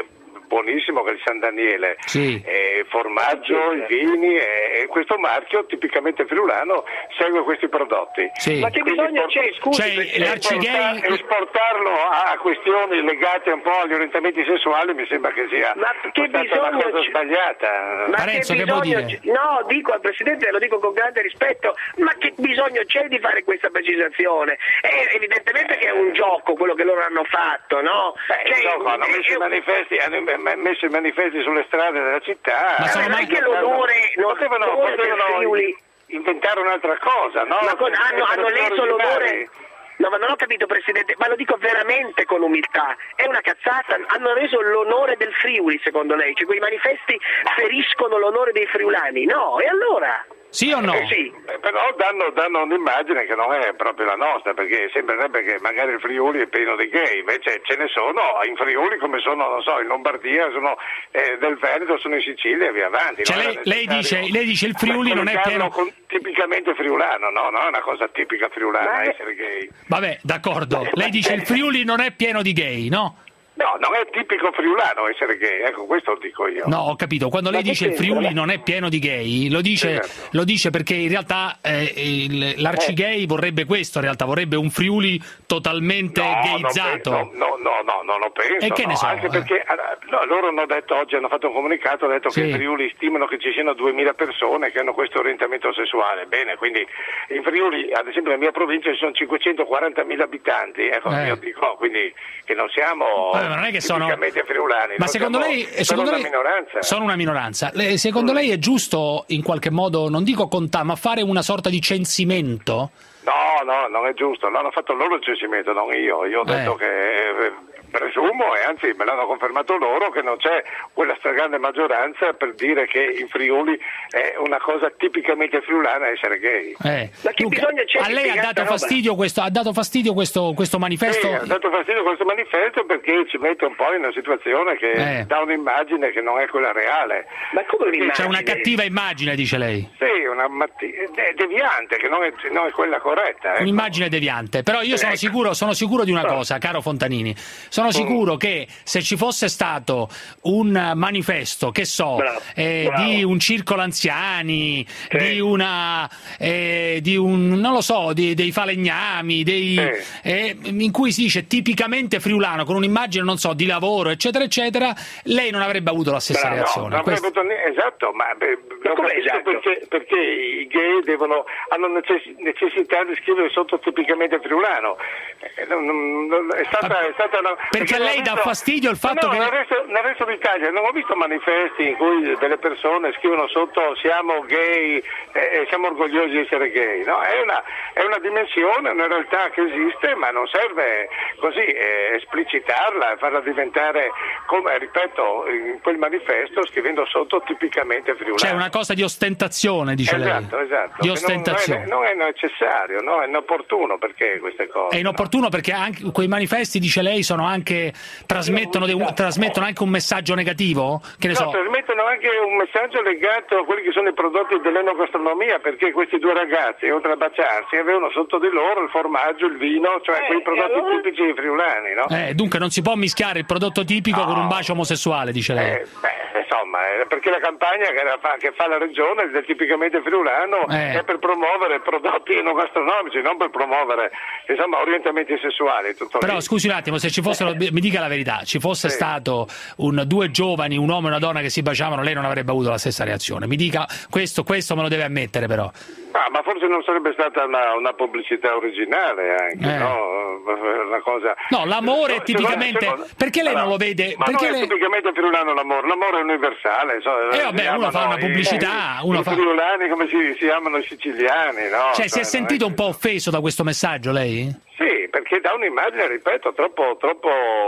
buonissimo che è il San Daniele, sì. eh, formaggio, i vini, e eh, questo marchio tipicamente friulano segue questi prodotti. Sì. Ma che bisogno c'è, scusi, cioè, l'Arcigay... esportarlo a questioni legate un po' agli orientamenti sessuali mi sembra che sia ma che bisogno una cosa c'è? sbagliata. Ma Parenzo, che che vuol bisogno dire? c'è? No, dico al Presidente, lo dico con grande rispetto, ma che bisogno c'è di fare questa precisazione? È evidentemente che è un gioco quello che loro hanno fatto, no? Beh, Cioè, gioco, hanno messo i manifesti, hanno messo i manifesti sulle strade della città. Ma sono mai che l'onore, non potevano, l'onore del potevano Friuli... inventare un'altra cosa, no? Ma con, hanno, hanno leso l'onore... originali. No, ma non ho capito, Presidente, ma lo dico veramente con umiltà. È una cazzata. Hanno reso l'onore del Friuli, secondo lei? Cioè, quei manifesti feriscono l'onore dei friulani? No, e allora? Sì o no? Eh sì. Eh, però danno, danno un'immagine che non è proprio la nostra, perché sembrerebbe che magari il Friuli è pieno di gay, invece ce ne sono in Friuli come sono, non so, in Lombardia, sono eh, del Veneto, sono in Sicilia e via avanti. Cioè lei, lei, dice, lei dice il Friuli non è pieno... Con, tipicamente friulano, no? Non è una cosa tipica friulana Ma... essere gay. Vabbè, d'accordo. Lei dice il Friuli non è pieno di gay, no? No, non è tipico friulano essere gay, ecco, questo lo dico io. No, ho capito. Quando lei dice il Friuli non è pieno di gay, lo dice, esatto. lo dice perché in realtà eh, il, l'Arcigay vorrebbe questo, in realtà vorrebbe un Friuli totalmente no, gayizzato. No, no, no, no, non lo penso. E che no, ne so? Anche perché no, loro hanno detto, oggi hanno fatto un comunicato, hanno detto sì. che in Friuli stimano che ci siano duemila persone che hanno questo orientamento sessuale. Bene, quindi in Friuli, ad esempio nella mia provincia, ci sono cinquecentoquarantamila abitanti, ecco, eh. io dico, quindi che non siamo Vabbè, ma non è che sono friulani, ma secondo siamo, lei, sono secondo una lei minoranza. sono una minoranza. Le, secondo mm. lei è giusto in qualche modo, non dico contare, ma fare una sorta di censimento? No, no, non è giusto, l'hanno fatto loro il censimento, non io. Io ho detto eh. che eh, presumo, e anzi me l'hanno confermato loro, che non c'è quella stragrande maggioranza per dire che in Friuli è una cosa tipicamente friulana essere gay. Eh. Ma che Luca, bisogno c'è a di lei ha dato fastidio questo, ha dato fastidio questo, questo manifesto? Sì, ha dato fastidio questo manifesto perché ci mette un po' in una situazione che eh. dà un'immagine che non è quella reale. Ma come un'immagine? C'è una cattiva immagine, dice lei. Sì, una matti- deviante, che non è, non è quella corretta. Ecco. Un'immagine deviante, però io sono sicuro, sono sicuro di una cosa, caro Fontanini, sono sicuro che se ci fosse stato un manifesto, che so, bravo, eh, bravo. di un circolo anziani, sì. di una, eh, di un, non lo so, di, dei falegnami, dei, sì. eh, in cui si dice tipicamente friulano, con un'immagine, non so, di lavoro, eccetera, eccetera, lei non avrebbe avuto la stessa bravo, reazione. No, non Questo... avuto ne- esatto, ma beh, Ma come esatto? Perché, perché i gay devono, hanno necess- necessità di scrivere sotto tipicamente friulano. Eh, non, non, è stata, è stata una, perché, perché lei dà fastidio il fatto no, che... Nel resto, nel resto d'Italia non ho visto manifesti in cui delle persone scrivono sotto siamo gay e eh, siamo orgogliosi di essere gay. No? È, una, è una dimensione, una realtà che esiste, ma non serve così eh, esplicitarla e farla diventare, come ripeto, in quel manifesto scrivendo sotto tipicamente friulano. C'è una cosa di ostentazione, dice esatto, lei. Esatto, di ostentazione. Non è, non è necessario, no? È inopportuno perché queste cose. È inopportuno, no? Perché anche quei manifesti, dice lei, sono anche trasmettono, de, trasmettono anche un messaggio negativo? Che ne no, so? Trasmettono anche un messaggio legato a quelli che sono i prodotti dell'enogastronomia, perché questi due ragazzi, oltre a baciarsi, avevano sotto di loro il formaggio, il vino, cioè eh, quei prodotti allora? tipici friulani, no? Eh, dunque non si può mischiare il prodotto tipico no. con un bacio omosessuale, dice lei. Eh, beh, insomma, perché la campagna che, era, che fa la regione del tipicamente friulano eh. è per promuovere prodotti enogastronomici, non per promuovere, insomma, orientamenti sessuali. Tutto Però lì. scusi un attimo, se ci fossero, mi dica la verità, ci fosse sì. stato un, due giovani, un uomo e una donna che si baciavano, lei non avrebbe avuto la stessa reazione. Mi dica, questo, questo me lo deve ammettere però. Ah, ma forse non sarebbe stata una, una pubblicità originale anche, eh. no? Una cosa... No, l'amore no, tipicamente... secondo, secondo... Perché lei allora, non lo vede? Ma perché non lei... è tipicamente friulano l'amore, l'amore è universale. So, eh vabbè, uno fa una pubblicità... I, uno i fa... friulani come si, si chiamano i siciliani, no? Cioè, si è sentito è... un po' offeso da questo messaggio, lei? Sì, perché dà un'immagine, ripeto, troppo, troppo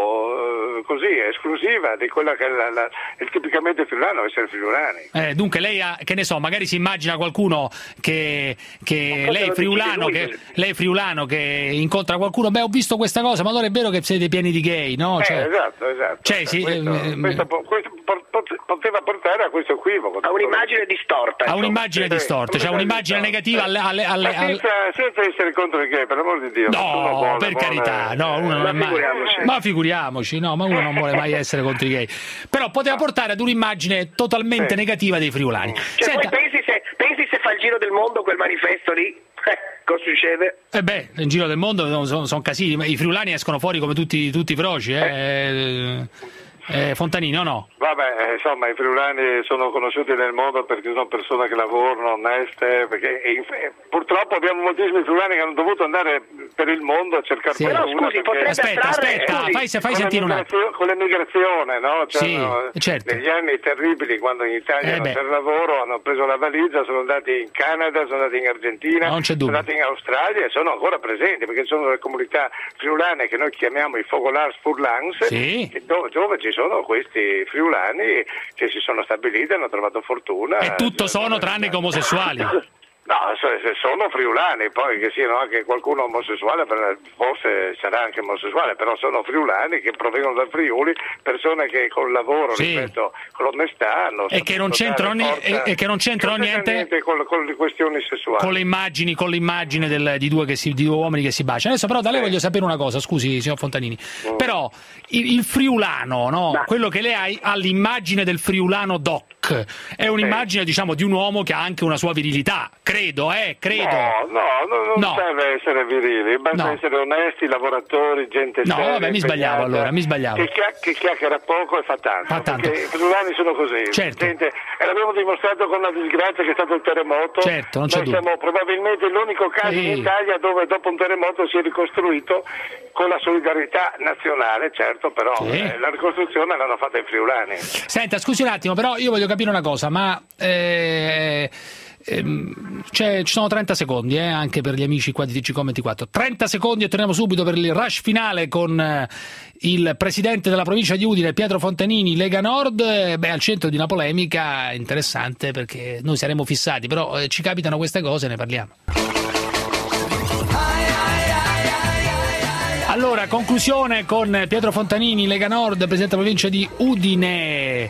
eh, così, esclusiva di quella che è la, la, il tipicamente friulano, essere friulani. Eh, dunque lei ha, che ne so, magari si immagina qualcuno che, che lei è friulano, che lei è friulano che incontra qualcuno, beh ho visto questa cosa, ma allora è vero che siete pieni di gay, no? Eh, Cioè, esatto, esatto. Cioè, sì, questo, eh, questo, questo, poteva portare a questo equivoco. A un'immagine distorta. A un'immagine Sì, distorta, cioè un'immagine negativa alle... alle, alle, Ma senza, senza essere contro il gay, per l'amor di Dio. No, vuole, per vuole, carità, no, uno non ma è mai... figuriamoci. Ma figuriamoci, no, ma uno non vuole mai essere contro i gay. Però poteva portare ad un'immagine totalmente Sì. negativa dei friulani. Cioè, Senta, poi pensi se, pensi se fa il giro del mondo quel manifesto lì? Eh, cosa succede? eh beh, in giro del mondo sono, sono casini, ma i friulani escono fuori come tutti, tutti i froci, eh? eh. Eh, Fontanini, o no? Vabbè, insomma, i friulani sono conosciuti nel mondo perché sono persone che lavorano, oneste, perché e, e, purtroppo abbiamo moltissimi friulani che hanno dovuto andare per il mondo a cercare Sì. qualcuno. Però, scusi, perché- potrebbe Aspetta, attrarre- aspetta, scusi, fai, fai con sentire un attimo. l'emigrazione- con l'emigrazione, no? Cioè, Sì, no, certo. negli anni terribili, quando in Italia Eh non beh. c'era lavoro, hanno preso la valigia, sono andati in Canada, sono andati in Argentina, Non c'è sono dubbio. andati in Australia e sono ancora presenti perché sono le comunità friulane che noi chiamiamo i Fogolars Furlans, Sì. dove, dove ci sono questi friulani che si sono stabiliti e hanno trovato fortuna. E tutto sono tranne che omosessuali. No, se se sono friulani, poi che siano anche qualcuno omosessuale, per- forse sarà anche omosessuale, però sono friulani che provengono dal Friuli, persone che col lavoro, Sì. ripeto, con l'onestà hanno E che non saputo c'entrano dare ni- forza- e- e che non c'entrano che c'entra niente con, con le questioni sessuali. Con le immagini, con l'immagine del- di, due che si, di due uomini che si baciano. Adesso però da lei voglio sapere una cosa, scusi signor Fontanini. Mm. Però il, il friulano, no? Ma- Quello che lei ha, ha l'immagine del friulano doc. È un'immagine, diciamo, di un uomo che ha anche una sua virilità. Credo, eh, credo. No, no, no, non No. serve essere virili, basta No. essere onesti, lavoratori, gente No, seria, vabbè, mi sbagliavo impegnata, allora, mi sbagliavo. Che, chia- che chiacchiera poco e fa tanto, Fa tanto. perché i friulani sono così. Certo. Gente- e l'abbiamo dimostrato con la disgrazia che è stato il terremoto. Certo, non c'è Noi dubbio. siamo probabilmente l'unico caso Sì. in Italia dove dopo un terremoto si è ricostruito con la solidarietà nazionale, certo, però Sì. eh, la ricostruzione l'hanno fatta i friulani. Senta, scusi un attimo, però io voglio capire una cosa, ma eh, ehm, c'è- ci sono trenta secondi, eh, anche per gli amici qua di T G Com ventiquattro. trenta secondi e torniamo subito per il rush finale con eh, il presidente della provincia di Udine, Pietro Fontanini, Lega Nord, eh, beh, al centro di una polemica interessante perché noi saremo fissati, però eh, ci capitano queste cose e ne parliamo. Allora, conclusione con Pietro Fontanini, Lega Nord, presidente della provincia di Udine,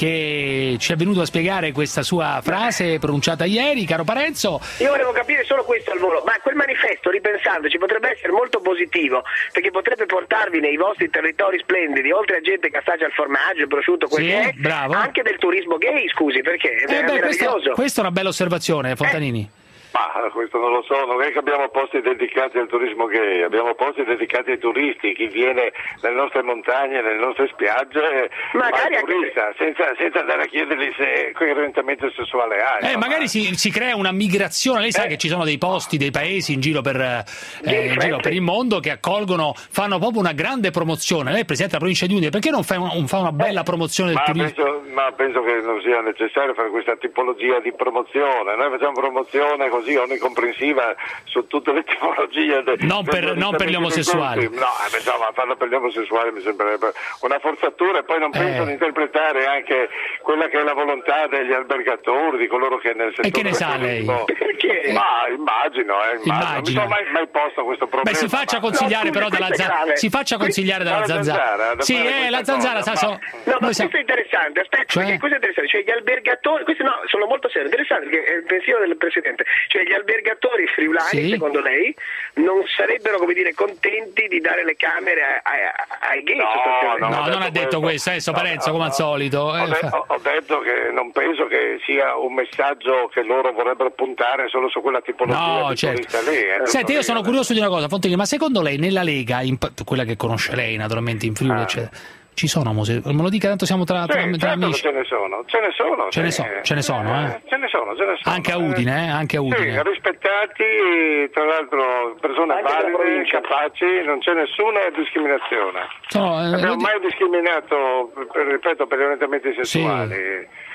che ci è venuto a spiegare questa sua frase pronunciata ieri. Caro Parenzo, Io volevo capire solo questo al volo, ma quel manifesto, ripensandoci, potrebbe essere molto positivo, perché potrebbe portarvi nei vostri territori splendidi, oltre a gente che assaggia il formaggio, il prosciutto, quel Sì, che è, bravo. anche del turismo gay, scusi, perché è eh beh, questa, meraviglioso. questa è una bella osservazione, Fontanini. Ma questo non lo so, non è che abbiamo posti dedicati al turismo gay, abbiamo posti dedicati ai turisti, chi viene nelle nostre montagne, nelle nostre spiagge, Magari va anche- turista, senza, senza andare a chiedergli se che orientamento sessuale ha. Eh, insomma. magari si, si crea una migrazione, lei sa Eh. che ci sono dei posti, dei paesi in giro per, eh, in infatti. giro per il mondo che accolgono, fanno proprio una grande promozione. Lei è presidente della provincia di Udine, perché non fa, un- fa una bella promozione del Ma turismo? penso, ma penso che non sia necessario fare questa tipologia di promozione, noi facciamo promozione così onnicomprensiva su tutte le tipologie de- Non per- degli non per gli orientamenti omosessuali. sessuali. No, eh, insomma, farlo per gli omosessuali mi sembrerebbe una forzatura e poi non penso Eh. di interpretare anche quella che è la volontà degli albergatori, di coloro che nel settore che ne sa del lei? turismo- Perché? Ma immagino, eh, immagino. Immagino. Non mi sono mai, mai posto questo problema. Beh, si faccia ma- consigliare No, scusi, però dalla questo è Zanzara. grave. Si faccia consigliare dalla Dalla Zanzara. Zanzara, da Sì, fare eh, questa la Zanzara, cosa, sa, ma- so- No, ma noi siamo- questo è interessante, aspetta, Cioè? perché questo è interessante, cioè gli albergatori, questo no, sono molto serio, interessante perché è il pensiero del Presidente, cioè gli albergatori friulani, Sì. secondo lei, non sarebbero, come dire, contenti di dare le camere a- a- ai gay, No, sostanzialmente. No, ho non ha detto questo, adesso No, Parenzo, no, come al no. solito. Ho, eh, de- fa- ho- ho detto che non penso che sia un messaggio che loro vorrebbero puntare solo su quella tipologia No, di certo. turista lì. eh, Senti, io tutto sono lì. curioso di una cosa, Fontanini, ma secondo lei nella Lega, in pa- quella che conosce lei naturalmente in Friuli, Ah. eccetera, ci sono omosessuali? Me lo dica, tanto siamo tra, Sì, tra, tra certo che amici. ce ne sono, ce ne sono. Ce ne sì. so- ce ne sono, eh. Ce ne sono, ce ne sono. Anche a Udine, eh, anche a Udine. Sì, rispettati, tra l'altro persone Anche nella valide, provincia. capaci, non c'è nessuna discriminazione. Sono, eh, Non abbiamo lo di- mai discriminato, per- ripeto, per gli orientamenti sessuali.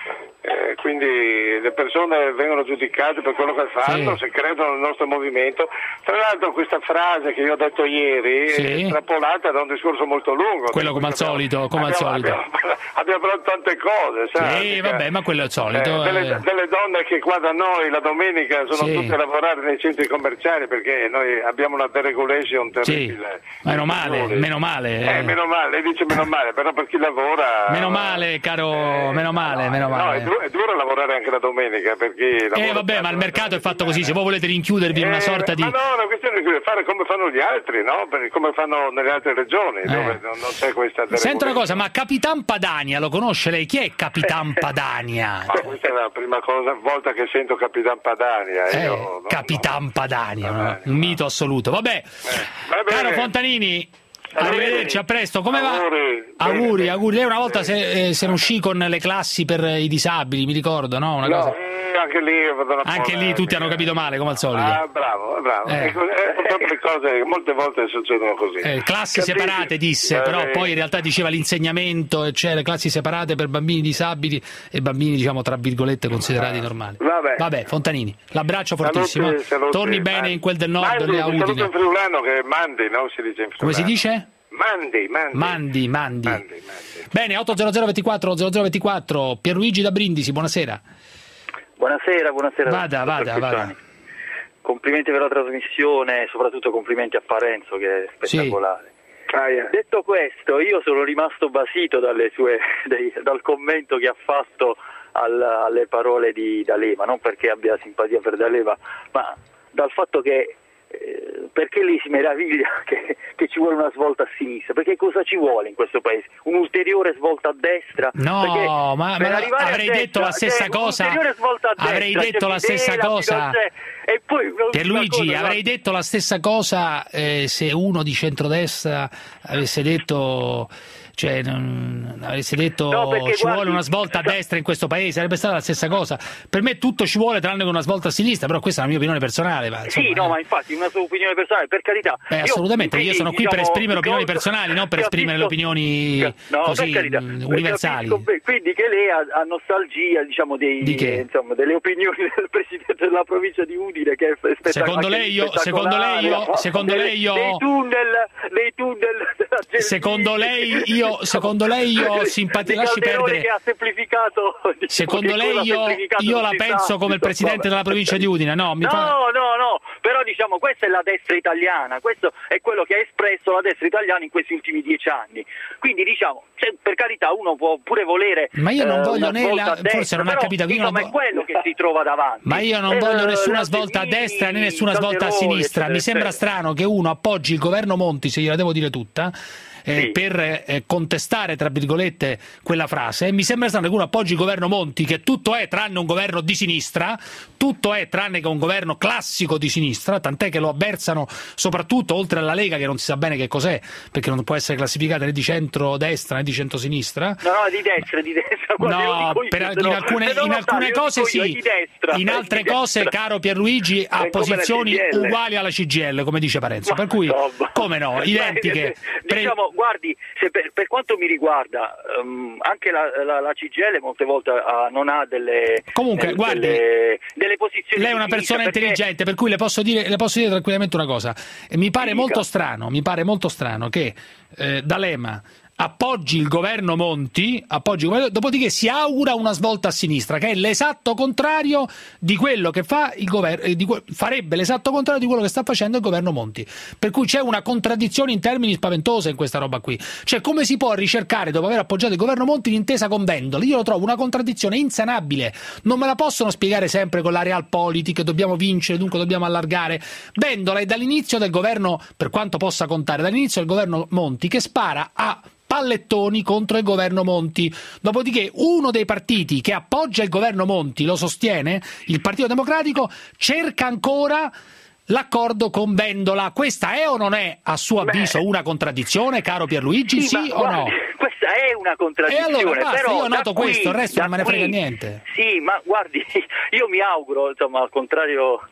Eh, quindi le persone vengono giudicate per quello che fanno, sì. se credono nel nostro movimento. Tra l'altro questa frase che io ho detto ieri sì. è estrapolata da un discorso molto lungo. Quello come al abbiamo, solito, come abbiamo, al solito. Abbiamo, abbiamo parlato tante cose, sai? Sì, vabbè, ma quello è il solito. Eh, delle, eh. delle donne che qua da noi la domenica sono sì. tutte a lavorare nei centri commerciali perché noi abbiamo una deregulation terribile. Sì. Meno male, meno male. Eh, meno male, lei dice meno male, però per chi lavora... Meno male, caro, eh, meno male, no, meno male. No, è duro, è duro lavorare anche la domenica perché... Eh vabbè, ma il mercato è fatto così, se voi volete rinchiudervi in una sorta di... Ma no, la questione è fare come fanno gli altri, no? Come fanno nelle altre regioni, eh. dove non, non c'è questa... Senta una cosa, ma Capitan Padania lo conosce lei? Chi è Capitan Padania? Ma questa è la prima cosa, volta che sento Capitan Padania. Eh, io, no, Capitan no. Padania, Va no? bene, un mito assoluto. Vabbè, eh, caro Fontanini... Arrivederci, a presto. Come va? Auguri, auguri, auguri. Lei una volta se, eh, se ne uscì con le classi per i disabili, mi ricordo, no? Una no, cosa... eh, anche lì, anche lì tutti hanno capito male, come al solito. Ah, bravo, bravo. Eh. Eh, purtroppo le cose molte volte succedono così. Eh, classi Capite? separate disse, eh, però eh. poi in realtà diceva l'insegnamento, e cioè le classi separate per bambini disabili e bambini, diciamo, tra virgolette considerati normali. Vabbè. Vabbè, Fontanini, l'abbraccio fortissimo. Salute, salute. Torni bene in quel del nord, Mandi, lì a Udine. saluto in friulano che è Mandi, no? Si dice in friulano. Come si dice? Mandi, mandi. Mandi, mandi. mandi, mandi. Bene, otto zero zero ventiquattro zero zero ventiquattro, Pierluigi da Brindisi, buonasera. Buonasera, buonasera. Vada, vada, vada. Complimenti per la trasmissione e soprattutto complimenti a Parenzo che è spettacolare. Sì. Ah, yeah. Detto questo, io sono rimasto basito dalle sue, dei, dal commento che ha fatto al, alle parole di D'Alema, non perché abbia simpatia per D'Alema, ma dal fatto che Eh, perché lei si meraviglia che, che ci vuole una svolta a sinistra? Perché cosa ci vuole in questo paese? Un'ulteriore svolta a destra? No, perché ma, ma avrei destra, detto la stessa cosa. Avrei destra, detto la stessa cosa. E poi, Pierluigi, cosa, avrei detto la stessa cosa eh, se uno di centrodestra avesse detto. Cioè, non avesse detto no, perché, ci guardi, vuole una svolta a destra in questo paese, sarebbe stata la stessa cosa. Per me tutto ci vuole tranne che una svolta a sinistra, però questa è la mia opinione personale. Ma, insomma, sì, no, eh. ma infatti una sua opinione personale, per carità. Eh, io, assolutamente, quindi, io sono qui diciamo, per esprimere opinioni cosa, personali, non per esprimere le opinioni no, così per carità, universali. Capisco, quindi che lei ha, ha nostalgia, diciamo, dei, di che? Insomma, delle opinioni del presidente della provincia di Udine, che è spettacolare. Secondo lei io, secondo lei io, secondo lei io, dei tunnel, dei tunnel secondo lei io, secondo lei io simpatia, lasci perdere. Che ha semplificato, diciamo, secondo lei io, io la penso come il presidente della provincia di Udine, no? Mi no, fa... no, no, però diciamo questa è la destra italiana, questo è quello che ha espresso la destra italiana in questi ultimi dieci anni. Quindi diciamo, cioè, per carità uno può pure volere. Ma io non eh, voglio né la, destra, forse non ha capito che io non vo- è quello che si trova davanti. Ma io non eh, voglio nessuna eh, svolta a destra né nessuna svolta a Calderoli, sinistra. Mi sembra strano che uno appoggi il governo Monti, se gliela devo dire tutta. Eh, Sì. per eh, contestare tra virgolette quella frase, mi sembra strano che uno appoggi il governo Monti, che tutto è tranne un governo di sinistra, tutto è tranne che un governo classico di sinistra, tant'è che lo avversano soprattutto oltre alla Lega, che non si sa bene che cos'è, perché non può essere classificata né di centro-destra né di centro-sinistra. No, no, di destra, di destra. No, io, per, no, in alcune, in alcune io cose io, sì, di destra, in altre di cose, destra. caro Pierluigi, ha È come la posizioni C G I L. uguali alla C G I L, come dice Parenzo, per cui, come no, identiche. Diciamo, guardi, se per, per quanto mi riguarda, um, anche la, la, la C G I L molte volte uh, non ha delle, Comunque, delle, guardi, delle, delle posizioni. lei è una persona perché... intelligente, per cui le posso dire, le posso dire tranquillamente una cosa. E mi pare Dica. molto strano, mi pare molto strano che eh, D'Alema appoggi il governo Monti, appoggi il governo, dopodiché si augura una svolta a sinistra, che è l'esatto contrario di quello che fa il governo, eh, di, farebbe l'esatto contrario di quello che sta facendo il governo Monti. Per cui c'è una contraddizione in termini spaventosa in questa roba qui. Cioè, come si può ricercare, dopo aver appoggiato il governo Monti, l'intesa con Vendola? Io lo trovo una contraddizione insanabile. Non me la possono spiegare sempre con la realpolitik, dobbiamo vincere, dunque dobbiamo allargare. Vendola è dall'inizio del governo, per quanto possa contare, dall'inizio del governo Monti, che spara a pallettoni contro il governo Monti. Dopodiché uno dei partiti che appoggia il governo Monti, lo sostiene, il Partito Democratico, cerca ancora l'accordo con Vendola. Questa è o non è, a suo avviso, Beh, una contraddizione, caro Pierluigi? Sì, sì o guardi, no? Questa è una contraddizione. E allora basta, però io noto qui, questo, il resto non me ne frega qui, niente. Sì, ma guardi, io mi auguro, insomma, al contrario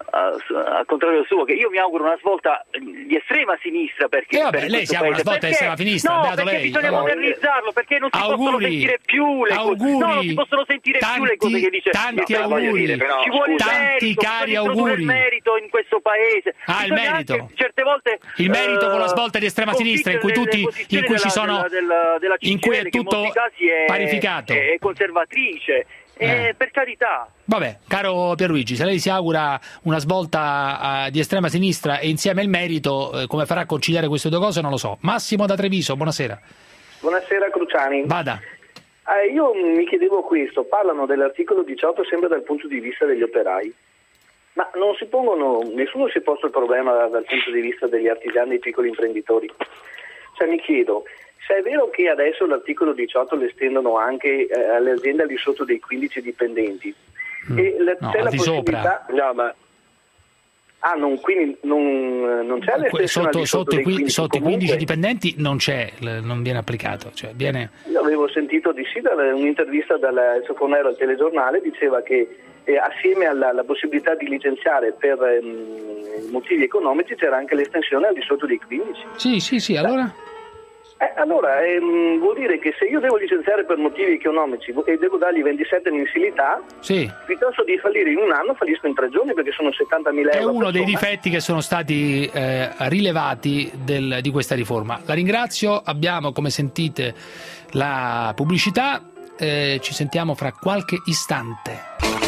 al contrario suo, che io mi auguro una svolta di estrema sinistra, perché eh vabbè, per lei si augura una svolta perché, di estrema sinistra, no, beato perché lei. bisogna oh. modernizzarlo, perché non si auguri, possono sentire più le auguri, cose, no, non si possono sentire tanti, più le cose che dice. tanti no, auguri, dire, però, ci vuole tanti merito, cari auguri. Il merito in questo paese. Ah, il bisogna merito. Anche, certe volte il merito uh, con la svolta di estrema sinistra, in cui tutti, in cui ci sono, della, della, della in cui è tutto è, parificato, è conservatrice. Eh. Eh, per carità. Vabbè, caro Pierluigi, se lei si augura una svolta uh, di estrema sinistra e insieme il merito, eh, come farà a conciliare queste due cose non lo so. Massimo da Treviso, buonasera. Buonasera Cruciani. Vada. Eh, io mi chiedevo questo, parlano dell'articolo diciotto sempre dal punto di vista degli operai, ma non si pongono, nessuno si è posto il problema dal, dal punto di vista degli artigiani e dei piccoli imprenditori. Cioè mi chiedo, se è vero che adesso l'articolo diciotto lo estendono anche eh, alle aziende al di sotto dei quindici dipendenti, mm. e la, no, c'è al la di possibilità... sopra. No, ma... Ah, non, quindi non, non c'è l'estensione sotto, al di sotto, sotto, dei qui, quindici, sotto i comunque... quindici dipendenti non c'è, non viene applicato. Cioè viene... Io avevo sentito di sì, da un'intervista dal Sofonero al telegiornale, diceva che eh, assieme alla, alla possibilità di licenziare per ehm, motivi economici c'era anche l'estensione al di sotto dei quindici. Sì, sì, sì, allora... Eh, allora, ehm, vuol dire che se io devo licenziare per motivi economici e devo dargli ventisette mensilità, sì. piuttosto di fallire in un anno, fallisco in tre giorni perché sono settantamila euro. È uno dei difetti che sono stati eh, rilevati del, di questa riforma. La ringrazio, abbiamo, come sentite, la pubblicità, eh, ci sentiamo fra qualche istante.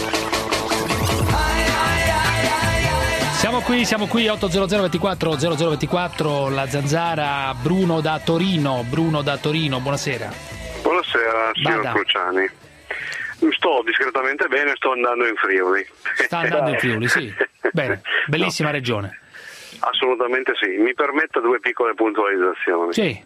Siamo qui, siamo qui, otto zero zero ventiquattro zero zero ventiquattro, la Zanzara, Bruno da Torino, Bruno da Torino, buonasera. Buonasera, signor Cruciani. Sto discretamente bene, sto andando in Friuli. Sta andando in Friuli, sì. Bene, bellissima no. regione. Assolutamente sì. Mi permetta due piccole puntualizzazioni. Sì.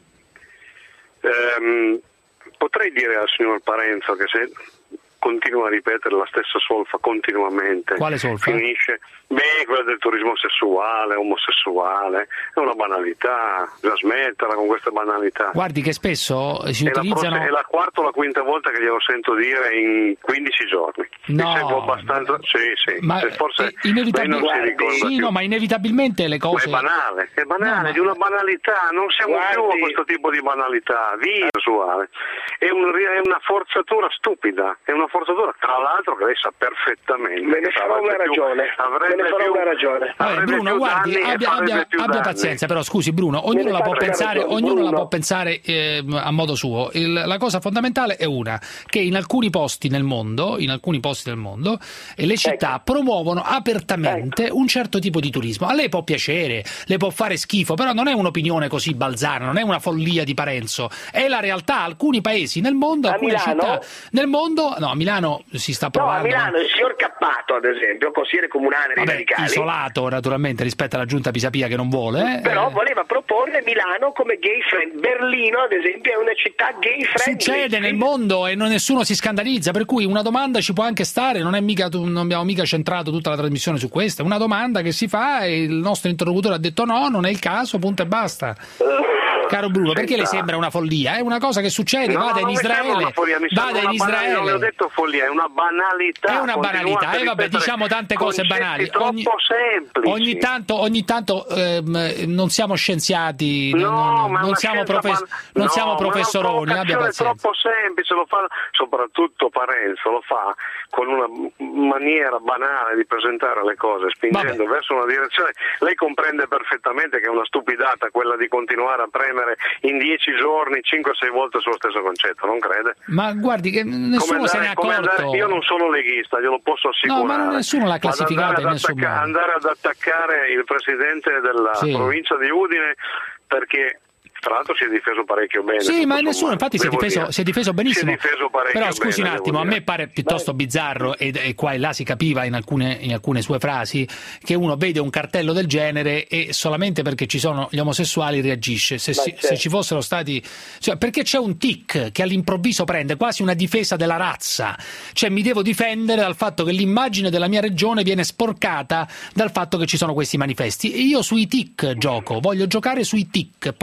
Ehm, potrei dire al signor Parenzo che se continua a ripetere la stessa solfa continuamente. Quale solfa? Finisce, beh, quella del turismo sessuale, omosessuale, è una banalità, bisogna smetterla con queste banalità. Guardi che spesso si è utilizzano... La, è la quarta o la quinta volta che glielo sento dire in quindici giorni. No. Mi sento abbastanza... Sì, sì, ma forse inevitabil... non si ricorda sì, più. No, ma inevitabilmente le cose... Ma è banale, è banale, no, ma... di una banalità, non siamo Guardi... più a questo tipo di banalità, via sessuale. È, un, è una forzatura stupida, è una forzatura, tra l'altro che lei sa perfettamente. Me ne farò una ragione, me ne farò una ragione. Vabbè, Bruno, guardi, abbia, abbia, abbia pazienza, però scusi Bruno, ognuno la può pensare, ragione, ognuno la può pensare eh, a modo suo. Il, la cosa fondamentale è una, che in alcuni posti nel mondo, in alcuni posti del mondo, eh, le città ecco. promuovono apertamente ecco. un certo tipo di turismo. A lei può piacere, le può fare schifo, però non è un'opinione così balzana, non è una follia di Parenzo, è la realtà. Alcuni paesi nel mondo, a alcune Milano? città nel mondo, no, a Milano si sta provando. No, a Milano il signor Cappato, ad esempio, consigliere comunale dei Vabbè, radicali, isolato naturalmente rispetto alla giunta Pisapia che non vuole, eh. però voleva proporre Milano come gay friend. Berlino, ad esempio, è una città gay friendly. Succede nel mondo e non, nessuno si scandalizza, per cui una domanda ci può anche stare, non è mica, non abbiamo mica centrato tutta la trasmissione su questa, una domanda che si fa e il nostro interlocutore ha detto no, non è il caso, punto e basta. Caro Bruno, perché le sembra una follia? È una cosa che succede, no, vada in Israele, vada in Israele. Non ho detto follia, è una banalità. È una banalità, e eh, vabbè, diciamo tante cose banali. Ogni, ogni tanto, ogni tanto ehm, non siamo scienziati, no, non, ma non siamo, profes- ban- non no, siamo professoroni, abbia pazienza. È troppo semplice, lo fa soprattutto Parenzo, lo fa con una maniera banale di presentare le cose, spingendo vabbè. verso una direzione. Lei comprende perfettamente che è una stupidata quella di continuare a premere in dieci giorni cinque sei volte sullo stesso concetto, non crede? Ma guardi che nessuno andare, se ne è accorto. Andare, io non sono leghista, glielo posso assicurare. No, ma nessuno l'ha classificato in nessun attacca- modo. Andare ad attaccare il presidente della sì. provincia di Udine perché tra l'altro si è difeso parecchio bene. Sì, ma nessuno, infatti si è, difeso, si è difeso benissimo. Si è difeso parecchio Però scusi bene, un attimo, a dire. me pare piuttosto bizzarro, e, e qua e là si capiva in alcune, in alcune sue frasi, che uno vede un cartello del genere e solamente perché ci sono gli omosessuali reagisce. Se, si, se ci fossero stati... Cioè, perché c'è un tic che all'improvviso prende quasi una difesa della razza. Cioè mi devo difendere dal fatto che l'immagine della mia regione viene sporcata dal fatto che ci sono questi manifesti. E io sui tic gioco, voglio giocare sui tic, portare alla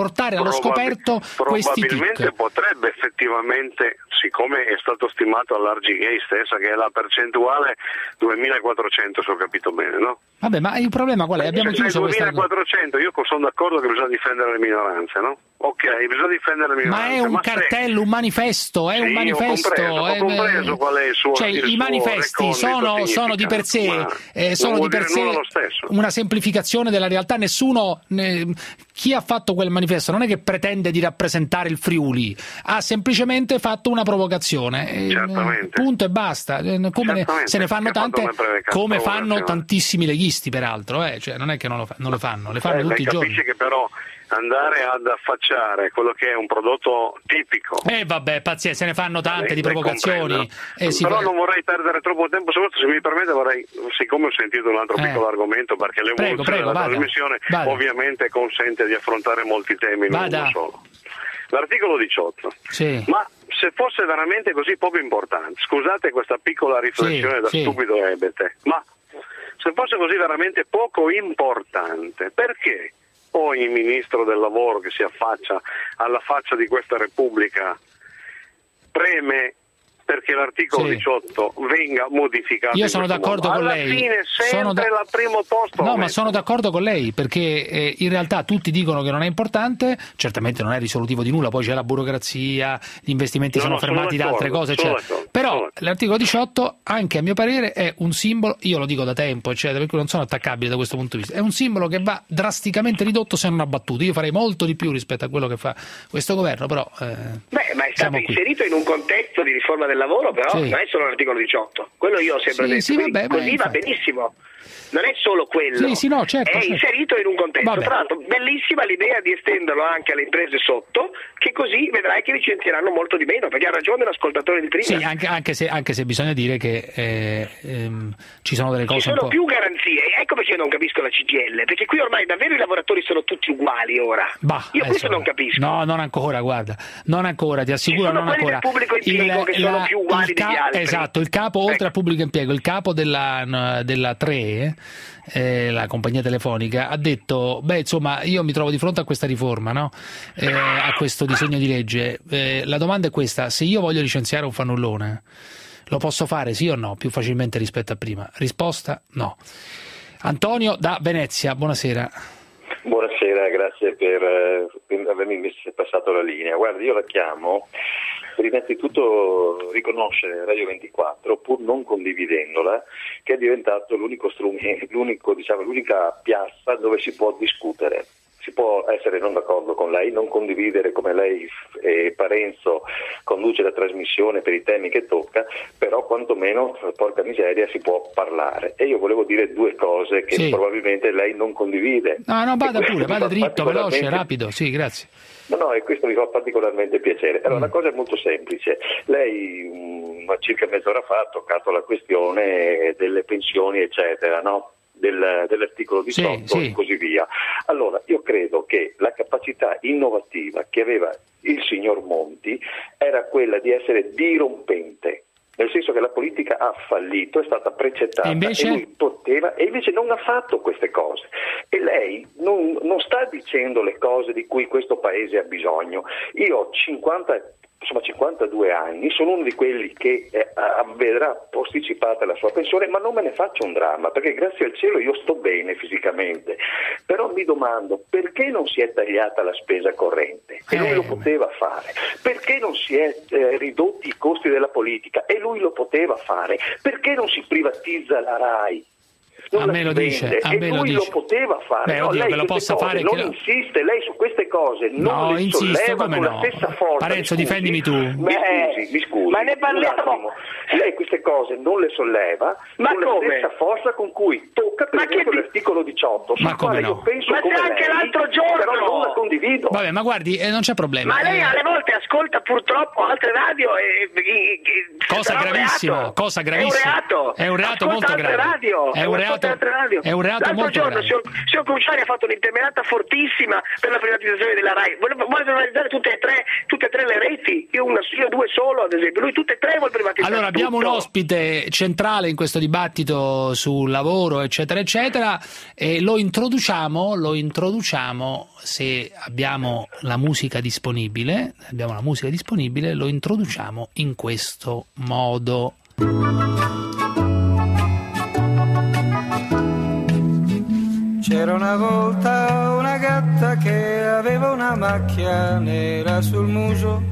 avrebbero scoperto questi probabilmente tic. potrebbe effettivamente, siccome è stato stimato all'Argigay stessa che è la percentuale duemilaquattrocento, se ho capito bene, no? Vabbè, ma il problema qual è? Abbiamo Se chiuso questa duemilaquattrocento, io sono d'accordo che bisogna difendere le minoranze, no? Ok, bisogna difendere le minoranze. Ma è un ma cartello, se... un manifesto, è sì, un manifesto. Ho compreso, è... ho compreso qual è il suo Cioè, il i manifesti sono, sono di per sé, eh, sono di per sé una semplificazione della realtà. Nessuno, ne... chi ha fatto quel manifesto non è che pretende di rappresentare il Friuli, ha semplicemente fatto una provocazione. Certamente. Punto e basta. Come ne... se ne fanno tante, come fanno tantissimi leghisti, peraltro, eh? Cioè, non è che non lo, fa... non lo fanno, le fanno eh, tutti i giorni. Capisci che però andare ad affacciare quello che è un prodotto tipico. Eh vabbè, pazienza, se ne fanno tante eh, di provocazioni. Eh, si però fa... non vorrei perdere troppo tempo, soprattutto se mi permette vorrei, siccome ho sentito un altro eh. piccolo argomento, perché l'evoluzione prego, prego, della vada, trasmissione vada. ovviamente consente di affrontare molti temi, non uno solo. L'articolo diciotto. Sì. Ma se fosse veramente così poco importante, scusate questa piccola riflessione sì, da sì. stupido ebete, ma se fosse così veramente poco importante, perché ogni ministro del lavoro che si affaccia alla faccia di questa Repubblica preme perché l'articolo sì. diciotto venga modificato? Io sono d'accordo modo. con Alla lei. Alla fine sempre da... al primo posto. No, ma sono d'accordo con lei, perché eh, in realtà tutti dicono che non è importante, certamente non è risolutivo di nulla, poi c'è la burocrazia, gli investimenti no, sono no, fermati sono da altre cose, eccetera. Però l'articolo diciotto, anche a mio parere, è un simbolo, io lo dico da tempo, eccetera, per cui non sono attaccabile da questo punto di vista, è un simbolo che va drasticamente ridotto se non abbattuto. Io farei molto di più rispetto a quello che fa questo governo, però... Eh, Beh, ma è stato inserito in un contesto di riforma del lavoro, però... Sì. Non è solo l'articolo diciotto, quello io ho sempre sì, detto, sì, vabbè, così beh, va benissimo. Non è solo quello, sì, sì, no, certo, è certo. inserito in un contesto. Vabbè. Tra l'altro, bellissima l'idea di estenderlo anche alle imprese sotto, che così vedrai che licenzieranno molto di meno, perché ha ragione l'ascoltatore di prima. Sì, anche, anche, se, anche se bisogna dire che eh, ehm, ci sono delle cose ci sono un po'... più garanzie, ecco perché io non capisco la C G I L, perché qui ormai davvero i lavoratori sono tutti uguali ora. Bah, io questo insomma, non capisco. No, non ancora, guarda, non ancora, ti assicuro, non quelli ancora. Del pubblico impiego il, che sono la, più uguali ca- degli altri. Esatto, il capo, oltre ecco. al pubblico impiego, il capo della, della tre, eh, la compagnia telefonica, ha detto, beh, insomma, io mi trovo di fronte a questa riforma, no? eh, a questo disegno di legge. Eh, la domanda è questa: se io voglio licenziare un fannullone, lo posso fare sì o no, più facilmente rispetto a prima? Risposta: no. Antonio da Venezia, buonasera. Buonasera, grazie per eh, avermi passato la linea. Guardi, io la chiamo per innanzitutto riconoscere Radio ventiquattro, pur non condividendola, che è diventato l'unico strumento, l'unico, diciamo, l'unica piazza dove si può discutere. Si può essere non d'accordo con lei, non condividere come lei e Parenzo conduce la trasmissione per i temi che tocca, però quantomeno, porca miseria, si può parlare. E io volevo dire due cose che sì. probabilmente lei non condivide. No, no, vada pure, vada dritto, particolarmente... veloce, rapido, sì, grazie. No, no, e questo mi fa particolarmente piacere. Allora, mm. la cosa è molto semplice. Lei mh, circa mezz'ora fa ha toccato la questione delle pensioni, eccetera, no? Del, dell'articolo diciotto sì, sì. e così via. Allora, io credo che la capacità innovativa che aveva il signor Monti era quella di essere dirompente, nel senso che la politica ha fallito, è stata precettata e, invece... e lui poteva, e invece non ha fatto queste cose. E lei non, non sta dicendo le cose di cui questo paese ha bisogno. Io ho cinquanta insomma cinquantadue anni, sono uno di quelli che eh, vedrà posticipata la sua pensione, ma non me ne faccio un dramma, perché grazie al cielo io sto bene fisicamente, però mi domando perché non si è tagliata la spesa corrente e lui lo poteva fare, perché non si è eh, ridotti i costi della politica e lui lo poteva fare, perché non si privatizza la RAI? Non a me lo dice, a e me lui lo dice. lo poteva fare. Beh, no, oddio, lei che lo possa fare, non che... insiste, lei su queste cose non no, le insisto, solleva come con no? la stessa forza. Parenzo, mi difendimi tu. Mi scusi, mi scusi. Ma ne parliamo. Lei queste cose non le solleva ma con come? la stessa forza con cui tocca per ma esempio che... l'articolo diciotto, sul ma quale no? io penso ma come c'è anche lei, l'altro giorno, però non la condivido. Vabbè, ma guardi, eh, non c'è problema. Ma lei eh... alle volte ascolta purtroppo altre radio e, e, e cosa gravissima, reato. cosa gravissima. È un reato. È un reato ascolta molto grave. Radio. È un reato, radio. È un reato L'altro molto giorno grave. il signor, signor Cruciani ha fatto un'interminata fortissima per la privatizzazione della RAI. Vuole, vuole privatizzare tutte e tre, tutte e tre le reti. Io una, io due solo, ad esempio. Lui tutte e tre vuole privatizzare. Allora abbiamo un ospite centrale in questo dibattito sul lavoro, eccetera, eccetera, e lo introduciamo, lo introduciamo, se abbiamo la musica disponibile, abbiamo la musica disponibile, lo introduciamo in questo modo. C'era una volta una gatta che aveva una macchia nera sul muso.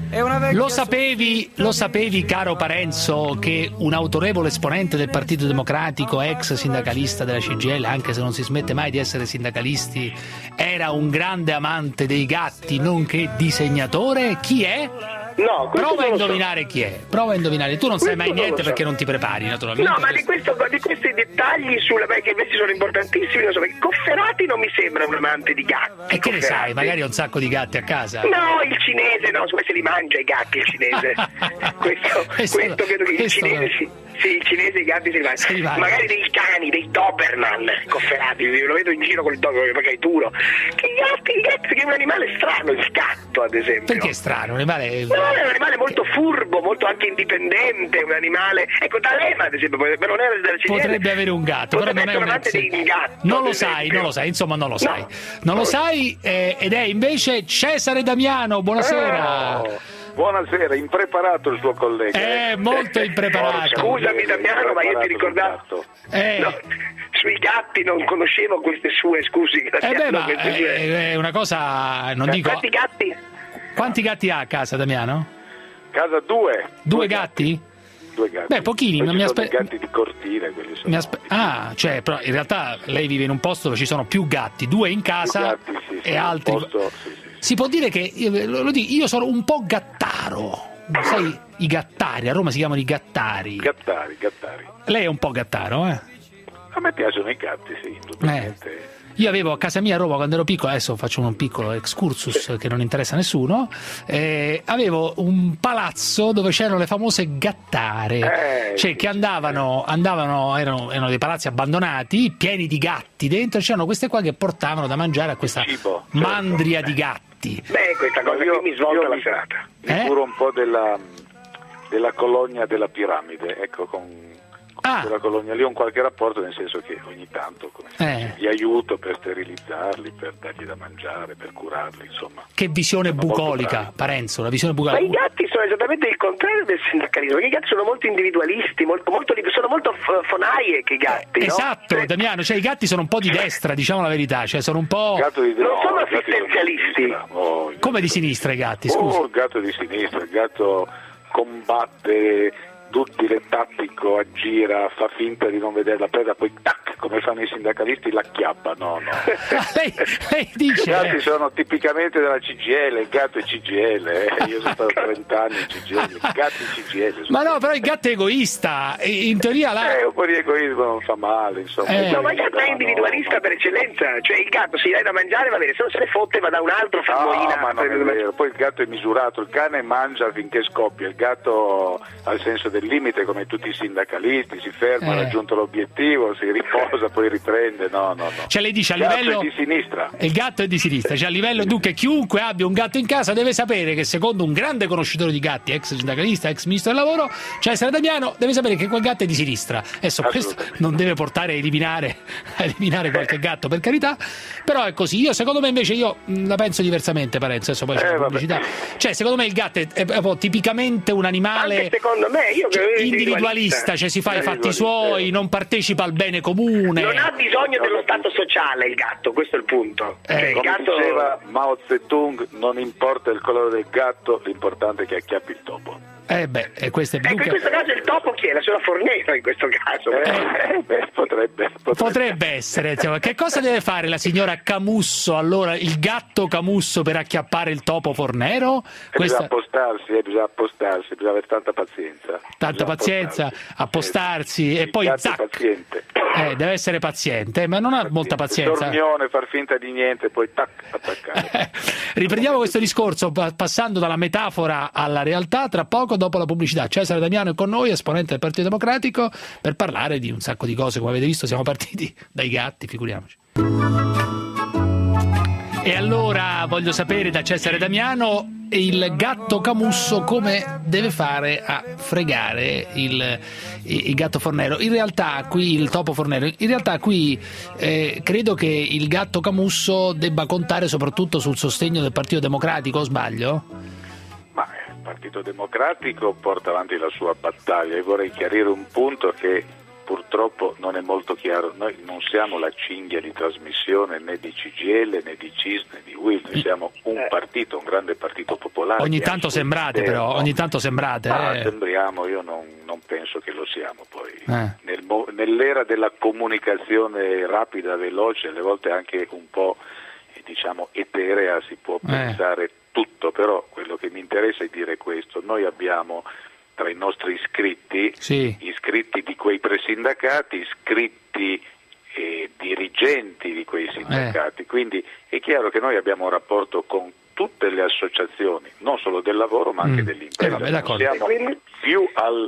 Lo sapevi, lo sapevi, caro Parenzo, che un autorevole esponente del Partito Democratico, ex sindacalista della C G I L, anche se non si smette mai di essere sindacalisti, era un grande amante dei gatti, nonché disegnatore? Chi è? No, prova a indovinare so. chi è. Prova a indovinare. Tu non sai mai niente so. perché non ti prepari, naturalmente. No, ma di, questo, di questi dettagli sulla che invece sono importantissimi, non so, perché Cofferati non mi sembra un amante di gatti. E che ne sai? Magari ha un sacco di gatti a casa. No, il cinese, no, come se li mangia i gatti il cinese. questo, questo, questo credo che il cinese sì. Sì, il cinese i gatti si rimangiano. Magari dei cani, dei Doberman, Cofferati, lo vedo in giro con il Doberman perché è duro. Che i gatti, i gatti, che è un animale strano, il gatto ad esempio. Perché è strano? Un animale... No, è un animale molto furbo, molto anche indipendente, un animale... Ecco, D'Alema ad esempio, però non era della C G I L. Potrebbe avere un gatto, però non è un amante di un gatto. Non lo sai, non lo sai, insomma non lo sai. No. Non lo sai eh, ed è invece Cesare Damiano, buonasera. Oh. Buonasera, impreparato il suo collega. Eh, molto impreparato. Scusami Damiano, ma io ti ricordavo. Eh. No, sui gatti non conoscevo queste sue, scusi. Eh beh, ma è, è una cosa, non dico... Quanti gatti? Quanti gatti ha a casa, Damiano? Casa due. Due, due gatti? gatti? Due gatti. Beh, pochini, non mi aspetto. Gatti di cortile, quelli sono. Mi aspe... Ah, cioè, però in realtà lei vive in un posto dove ci sono più gatti, due in casa più gatti, sì, e sì, altri. Posto, sì, sì. Si può dire che, lo dico, io sono un po' gattaro, sai, i gattari, a Roma si chiamano i gattari. Gattari, gattari. Lei è un po' gattaro, eh? A me piacciono i gatti, sì, indubbiamente. Eh. Io avevo a casa mia a Roma quando ero piccolo, adesso faccio un piccolo excursus che non interessa a nessuno, eh, avevo un palazzo dove c'erano le famose gattare, eh, cioè sì, che andavano, andavano erano, erano dei palazzi abbandonati, pieni di gatti dentro, c'erano queste qua che portavano da mangiare a questa cibo, mandria certo. di gatti. Beh, questa cosa io, mi svolta la serata. Mi Eh? curo un po' della, della colonia della piramide, ecco, con... Ah. Quella colonia lì ho un qualche rapporto, nel senso che ogni tanto come eh. li aiuto per sterilizzarli, per dargli da mangiare, per curarli, insomma. Che visione sono bucolica, Parenzo, la visione bucolica. Ma i gatti sono esattamente il contrario del sindacalismo, perché i gatti sono molto individualisti, molto, molto, sono molto fonaie che i gatti, eh, no? Esatto, cioè... Damiano, cioè i gatti sono un po' di destra, diciamo la verità, cioè sono un po'... Di... Non no, sono assistenzialisti. Oh, come di sinistra i gatti, scusa? Oh, il gatto di sinistra, il gatto combatte... duttile, tattico, aggira, fa finta di non vedere la preda, poi tac, come fanno i sindacalisti, la chiappa. No, no. lei, lei dice... I gatti sono tipicamente della C G I L, il gatto è C G I L, eh. Io sono stato trenta anni in C G I L, il gatto è C G I L. Ma no, però il gatto è egoista, in teoria là... Eh, un po' di egoismo non fa male, insomma. Eh. No, ma il gatto è individualista no, per eccellenza, cioè il gatto si dà da mangiare, va bene, se non se ne fotte va da un altro, fa no, moina. ma non è vero, poi il gatto è misurato, il cane mangia finché scoppia, il gatto ha il senso del limite come tutti i sindacalisti, si ferma, ha Eh. raggiunto l'obiettivo, si riposa, poi riprende, no, no, no. Cioè lei dice a Il gatto livello... è di sinistra. Il gatto è di sinistra, cioè a livello dunque chiunque abbia un gatto in casa deve sapere che secondo un grande conoscitore di gatti, ex sindacalista, ex ministro del lavoro, Cesare Damiano, deve sapere che quel gatto è di sinistra. Adesso questo non deve portare a eliminare, a eliminare qualche gatto, per carità, però è così. Io secondo me invece io mh, la penso diversamente, Parenzo, adesso poi c'è Eh, la pubblicità. Cioè secondo me il gatto è, è proprio tipicamente un animale Anche secondo me, io cioè, credo individualista, cioè si fa i fatti suoi, non partecipa al bene comune. Non ha bisogno dello stato sociale il gatto, questo è il punto. Eh, Cioè, il Come gatto... diceva Mao Zedong, non importa il colore del gatto, l'importante è che acchiappi il topo. Eh beh, e questo è Ecco, in questo caso il topo chi è? La signora Fornero in questo caso. Eh, beh, potrebbe, potrebbe. Potrebbe essere, insomma. Che cosa deve fare la signora Camusso, allora, il gatto Camusso per acchiappare il topo Fornero? Eh, Bisogna appostarsi, eh, bisogna appostarsi, bisogna avere tanta pazienza. Tanta Bisogna pazienza, appostarsi e poi zac. Paziente. Eh, deve essere paziente, ma non ha molta pazienza. Dormione, far finta di niente, poi tac, attaccare. Riprendiamo questo discorso passando dalla metafora alla realtà tra poco dopo la pubblicità. Cesare Damiano è con noi, esponente del Partito Democratico, per parlare di un sacco di cose. Come avete visto siamo partiti dai gatti, figuriamoci. E allora voglio sapere da Cesare Damiano il gatto Camusso come deve fare a fregare il, il gatto Fornero. In realtà qui il topo Fornero, in realtà qui eh, credo che il gatto Camusso debba contare soprattutto sul sostegno del Partito Democratico, o sbaglio? Ma il Partito Democratico porta avanti la sua battaglia e vorrei chiarire un punto che purtroppo non è molto chiaro. Noi non siamo la cinghia di trasmissione né di C G I L né di C I S né di U I L, noi siamo un partito, un grande partito popolare. Ogni tanto sembrate interno. però, ogni tanto sembrate. Ma eh. sembriamo, io non, non penso che lo siamo poi. Eh. Nel, nell'era della comunicazione rapida, veloce, alle volte anche un po' diciamo eterea, si può eh. pensare tutto, però quello che mi interessa è dire questo: noi abbiamo tra i nostri iscritti, sì. iscritti di quei presindacati, iscritti e dirigenti di quei sindacati, eh. quindi è chiaro che noi abbiamo un rapporto con tutte le associazioni, non solo del lavoro ma anche mm. dell'impresa, eh, vabbè, non siamo più al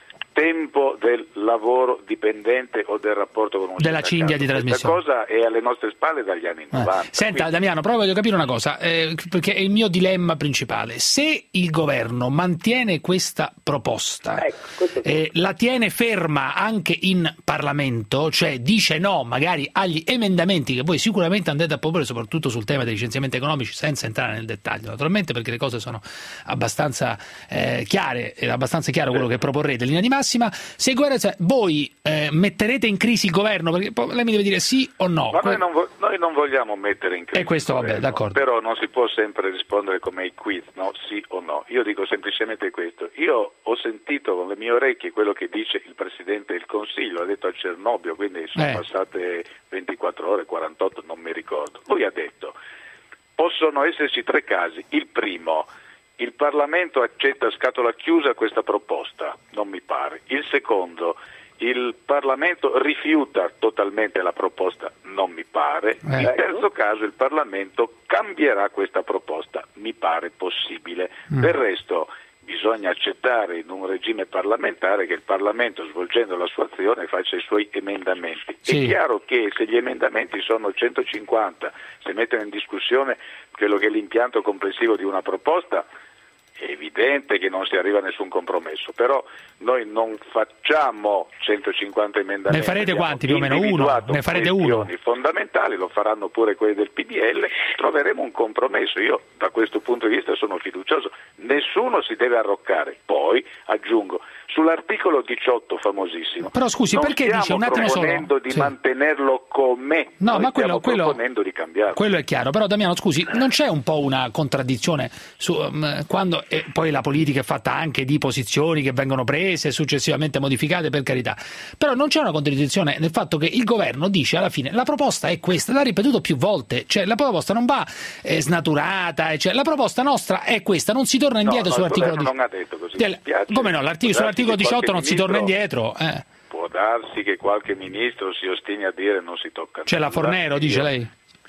tempo del lavoro dipendente o del rapporto con un della sindacato. cinghia di trasmissione. Questa cosa è alle nostre spalle dagli anni novanta. Eh. Senta quindi... Damiano, però voglio capire una cosa, eh, perché è il mio dilemma principale. Se il governo mantiene questa proposta, ecco, eh, la tiene ferma anche in Parlamento, cioè dice no magari agli emendamenti che voi sicuramente andate a proporre, soprattutto sul tema dei licenziamenti economici, senza entrare nel dettaglio naturalmente, perché le cose sono abbastanza eh, chiare, è abbastanza chiaro quello che proporrete in linea di massima. Se guarda, cioè, voi eh, metterete in crisi il governo, perché poi lei mi deve dire sì o no. Ma noi non, vo- noi non vogliamo mettere in crisi e questo, il vabbè, governo, d'accordo. però non si può sempre rispondere come i quiz, no? Sì o no. Io dico semplicemente questo: io ho sentito con le mie orecchie quello che dice il Presidente del Consiglio, ha detto a Cernobbio, quindi sono eh. passate ventiquattro ore, quarantotto, non mi ricordo. Lui ha detto: possono esserci tre casi. Il primo, il Parlamento accetta a scatola chiusa questa proposta, non mi pare. Il secondo, il Parlamento rifiuta totalmente la proposta, non mi pare. Eh. Il terzo caso, il Parlamento cambierà questa proposta, mi pare possibile. Mm. Del resto bisogna accettare in un regime parlamentare che il Parlamento, svolgendo la sua azione, faccia i suoi emendamenti. Sì. È chiaro che se gli emendamenti sono centocinquanta, se mettono in discussione quello che è l'impianto complessivo di una proposta, è evidente che non si arriva a nessun compromesso, però noi non facciamo centocinquanta emendamenti. Ne farete quanti? Più o meno uno? Ne farete uno? Fondamentali, lo faranno pure quelli del P D L, troveremo un compromesso. Io da questo punto di vista sono fiducioso, nessuno si deve arroccare. Poi aggiungo, sull'articolo diciotto famosissimo, però scusi, non perché dice un attimo solo? stiamo proponendo di sì. mantenerlo com'è, no, noi ma quello, stiamo quello, proponendo di cambiarlo. Quello è chiaro, però Damiano scusi, non c'è un po' una contraddizione su, um, quando e poi la politica è fatta anche di posizioni che vengono prese e successivamente modificate, per carità, però non c'è una contraddizione nel fatto che il governo dice alla fine la proposta è questa, l'ha ripetuto più volte, cioè la proposta non va eh, snaturata, cioè, la proposta nostra è questa, non si torna indietro no, sull'articolo non ha detto così. Del... come no, sull'articolo diciotto non si torna indietro. Eh. Può darsi che qualche ministro si ostini a dire non si tocca. C'è la Fornero, dice lei?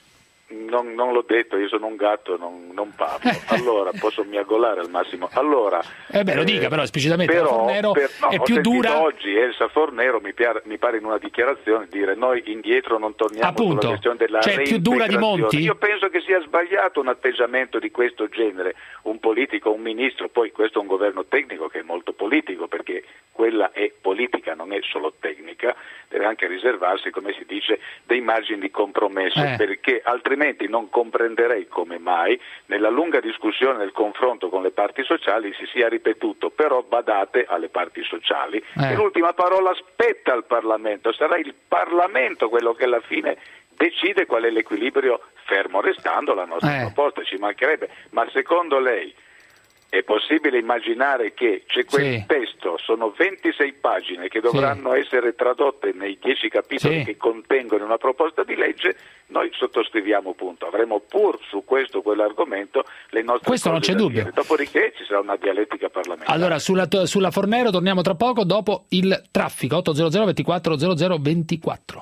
Non, non l'ho detto, io sono un gatto, non, non parlo. Allora posso miagolare al massimo. Allora, eh beh, lo dica però esplicitamente. Però, la Fornero per, no, è più dura. Oggi Elsa Fornero mi, piar, mi pare in una dichiarazione dire noi indietro non torniamo. Appunto, sulla questione della cioè più dura di Monti. Io penso che sia sbagliato un atteggiamento di questo genere. Un politico, un ministro, poi questo è un governo tecnico che è molto politico, perché quella è politica, non è solo tecnica, deve anche riservarsi, come si dice, dei margini di compromesso, eh. perché altrimenti non comprenderei come mai nella lunga discussione, nel confronto con le parti sociali si sia ripetuto, però badate alle parti sociali, eh. e l'ultima parola spetta al Parlamento, sarà il Parlamento quello che alla fine decide qual è l'equilibrio, fermo restando la nostra eh. proposta, ci mancherebbe, ma secondo lei è possibile immaginare che c'è quel sì. testo, sono ventisei pagine che dovranno sì. essere tradotte nei dieci capitoli sì. che contengono una proposta di legge, noi sottoscriviamo punto, avremo pur su questo o quell'argomento le nostre questo non c'è dubbio. Dire. Dopodiché ci sarà una dialettica parlamentare. Allora sulla, sulla Fornero torniamo tra poco dopo il traffico. Otto zero zero ventiquattro zero zero ventiquattro.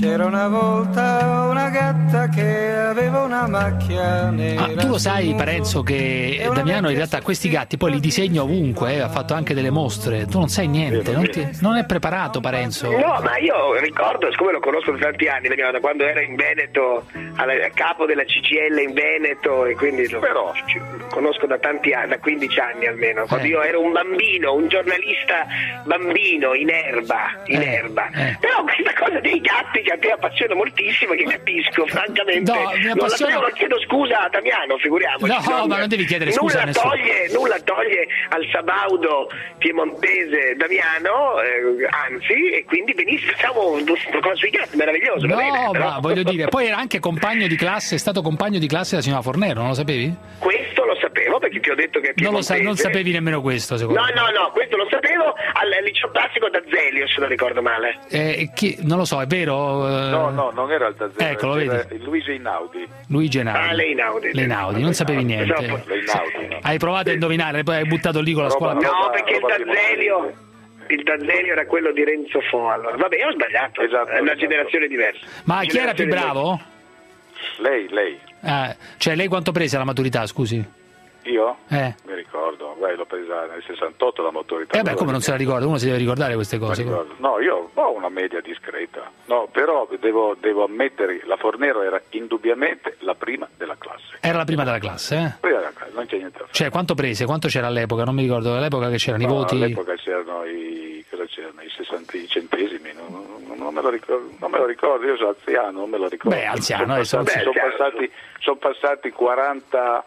C'era una volta una gatta che aveva una macchia nera. Ah, tu lo sai, Parenzo, che Damiano in realtà questi gatti poi li disegna ovunque, eh, ha fatto anche delle mostre. Tu non sai niente, non, ti, non è preparato, Parenzo. No, ma io ricordo, siccome lo conosco da tanti anni, da quando era in Veneto, a capo della C G I L in Veneto, e quindi lo, Però. lo conosco da tanti anni, da quindici anni almeno. Quando eh. io ero un bambino, un giornalista bambino in erba, in eh. erba. Eh. Però questa cosa dei gatti che a te appassiona moltissimo, che capisco, francamente. No, mi appassiona... non la chiedo scusa a Damiano, figuriamoci. No, non, ma non devi chiedere scusa nulla a nessuno. Toglie, nulla toglie al sabaudo piemontese Damiano, eh, anzi, e quindi benissimo, facciamo un qualcosa sui gatti, meraviglioso. No, bene, ma però... voglio dire, poi era anche compagno di classe, è stato compagno di classe della signora Fornero, non lo sapevi? Questo lo sapevo, perché ti ho detto che è non lo sai, non sapevi nemmeno questo, secondo no, me. No, no, no, questo lo sapevo al liceo classico d'Azeglio, se non ricordo male. Eh, chi, non lo so, è vero? Eh... No, no, non era il d'Azeglio, ecco, lo vedi? Luigi Einaudi. Luigi Einaudi. Ah, Leinaudi. Leinaudi, non sapevi niente. Leinaudi, no. Hai provato a indovinare, poi hai buttato lì con la roba, scuola. No, roba, perché roba il d'Azeglio... Il d'Azeglio era quello di Renzo Fo, allora. Vabbè, ho sbagliato, esatto, è una esatto. generazione diversa. Ma chi era più bravo? Lei, lei. Ah, cioè lei quanto prese alla maturità, scusi? Io? Eh. Mi ricordo, beh, l'ho presa nel sessantotto la maturità. Eh beh, come non se la ricorda? Uno si deve ricordare queste cose. No, io ho una media discreta. No, però devo, devo ammettere che la Fornero era indubbiamente la prima della classe. Era la prima della classe, eh? Prima della classe, non c'è niente da fare. Cioè, quanto prese? Quanto c'era all'epoca? Non mi ricordo, all'epoca che c'erano no, i voti. All'epoca c'erano i, cosa c'erano, i sessanta centesimi, non, non, non, me lo ricordo, non me lo ricordo, io sono anziano, non me lo ricordo. Beh, anziano, sono adesso passati, sono passati, sono passati quaranta,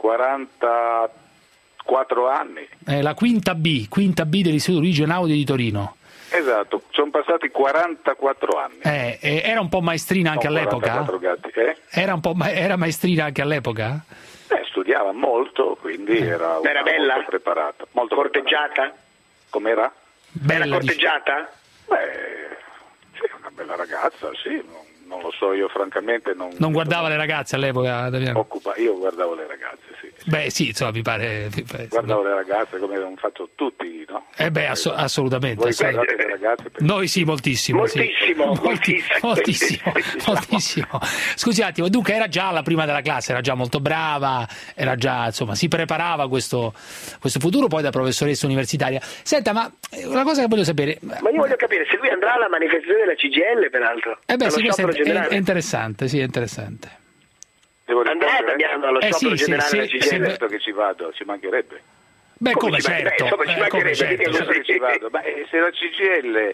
quarantaquattro anni. Eh, la quinta B, quinta B dell'Istituto Luigi Einaudi di Torino. Esatto, sono passati quarantaquattro anni. Eh, eh, era un po' maestrina anche no, all'epoca? Gatti, eh? Era un po' ma- era maestrina anche all'epoca? Eh, studiava molto, quindi eh. era, era bella? molto preparata. Molto corteggiata? Preparata. Com'era? Bella, era corteggiata? Beh, sì, una bella ragazza, sì, non, non lo so, io francamente non... Non guardava le ragazze all'epoca, Damiano? Occupa, io guardavo le ragazze, sì. Beh sì, insomma, mi pare... Mi pare guardavo le ragazze come hanno fatto tutti, no? Eh beh, ass- assolutamente. Voi assolutamente. guardate le ragazze? Per... Noi sì, moltissimo. Moltissimo, sì. Molti, moltissimo, moltissimo. Scusi un attimo, dunque era già la prima della classe, era già molto brava, era già, insomma, si preparava a questo, questo futuro poi da professoressa universitaria. Senta, ma una cosa che voglio sapere... Ma io voglio capire se lui andrà alla manifestazione della C G I L, peraltro. Eh beh, sì, questo è, è interessante, sì, è interessante. Devo Andrà Damiano allo eh sciopero sì, generale sì, della C G I L? Sì, certo che ci vado, ci mancherebbe. Beh, come, come certo, beh, insomma, ci eh, come certo. Certo che ci vado. Ma eh, se la C G I L eh,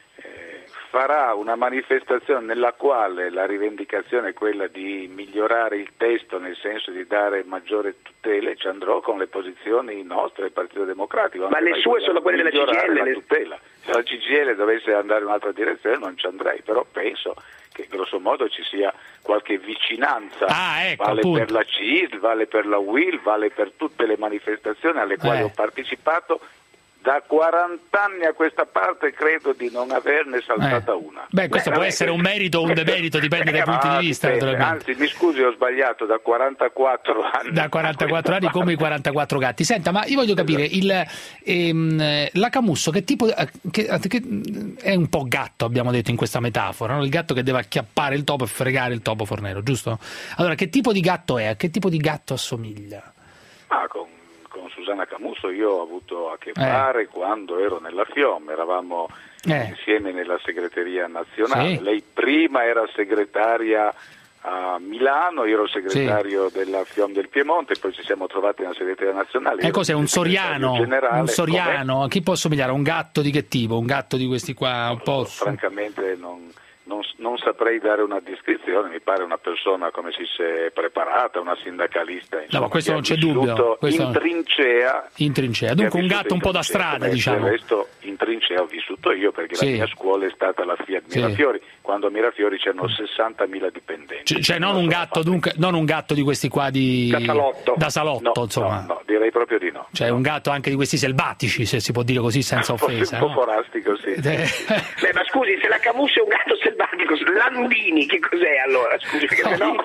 farà una manifestazione nella quale la rivendicazione è quella di migliorare il testo nel senso di dare maggiore tutele, ci andrò con le posizioni nostre del Partito Democratico. Ma le sue sono quelle della C G I L? La tutela. Se la C G I L dovesse andare in un'altra direzione non ci andrei, però penso che grosso modo ci sia qualche vicinanza, ah, ecco, vale appunto. per la C I S, vale per la U I L, vale per tutte le manifestazioni alle quali eh. ho partecipato. Da quaranta anni a questa parte credo di non averne saltata eh. una. Beh, questo Beh, può essere un merito o un demerito, dipende dai punti ah, di vista. dipende. Anzi, mi scusi, ho sbagliato, da quarantaquattro anni. Da quarantaquattro anni come i quarantaquattro gatti. Senta, ma io voglio capire, il, ehm, la Camusso che tipo, che, che è un po' gatto, abbiamo detto in questa metafora, no? Il gatto che deve acchiappare il topo e fregare il topo Fornero, giusto? Allora, che tipo di gatto è? A che tipo di gatto assomiglia? Ah, con Susanna Camusso io ho avuto a che fare eh. quando ero nella FIOM, eravamo eh. insieme nella segreteria nazionale, sì. Lei prima era segretaria a Milano, io ero segretario sì. della FIOM del Piemonte, poi ci siamo trovati nella segreteria nazionale. E eh, cos'è un soriano? Generale. Un soriano? A chi può somigliare? Un gatto di che tipo? Un gatto di questi qua un po'? Francamente non... Non, non saprei dare una descrizione, mi pare una persona come si è preparata, una sindacalista, insomma, no, ma questo non c'è dubbio. Questo... in trincea. In trincea, dunque un gatto un po' da strada, diciamo. Il resto in trincea ho vissuto io, perché sì. la mia scuola è stata la Fiat sì. Mirafiori, quando a Mirafiori c'erano sessantamila dipendenti. C- cioè non un gatto, dunque, non un gatto di questi qua di... da salotto, da salotto no, insomma. No, no, direi proprio di no. Cioè no. un gatto anche di questi selvatici, se si può dire così senza offesa. Un po' no? forastico, sì. Beh, ma scusi, se la Camusso è un gatto selvatico, Landini che cos'è allora? Scusi, perché no, se no...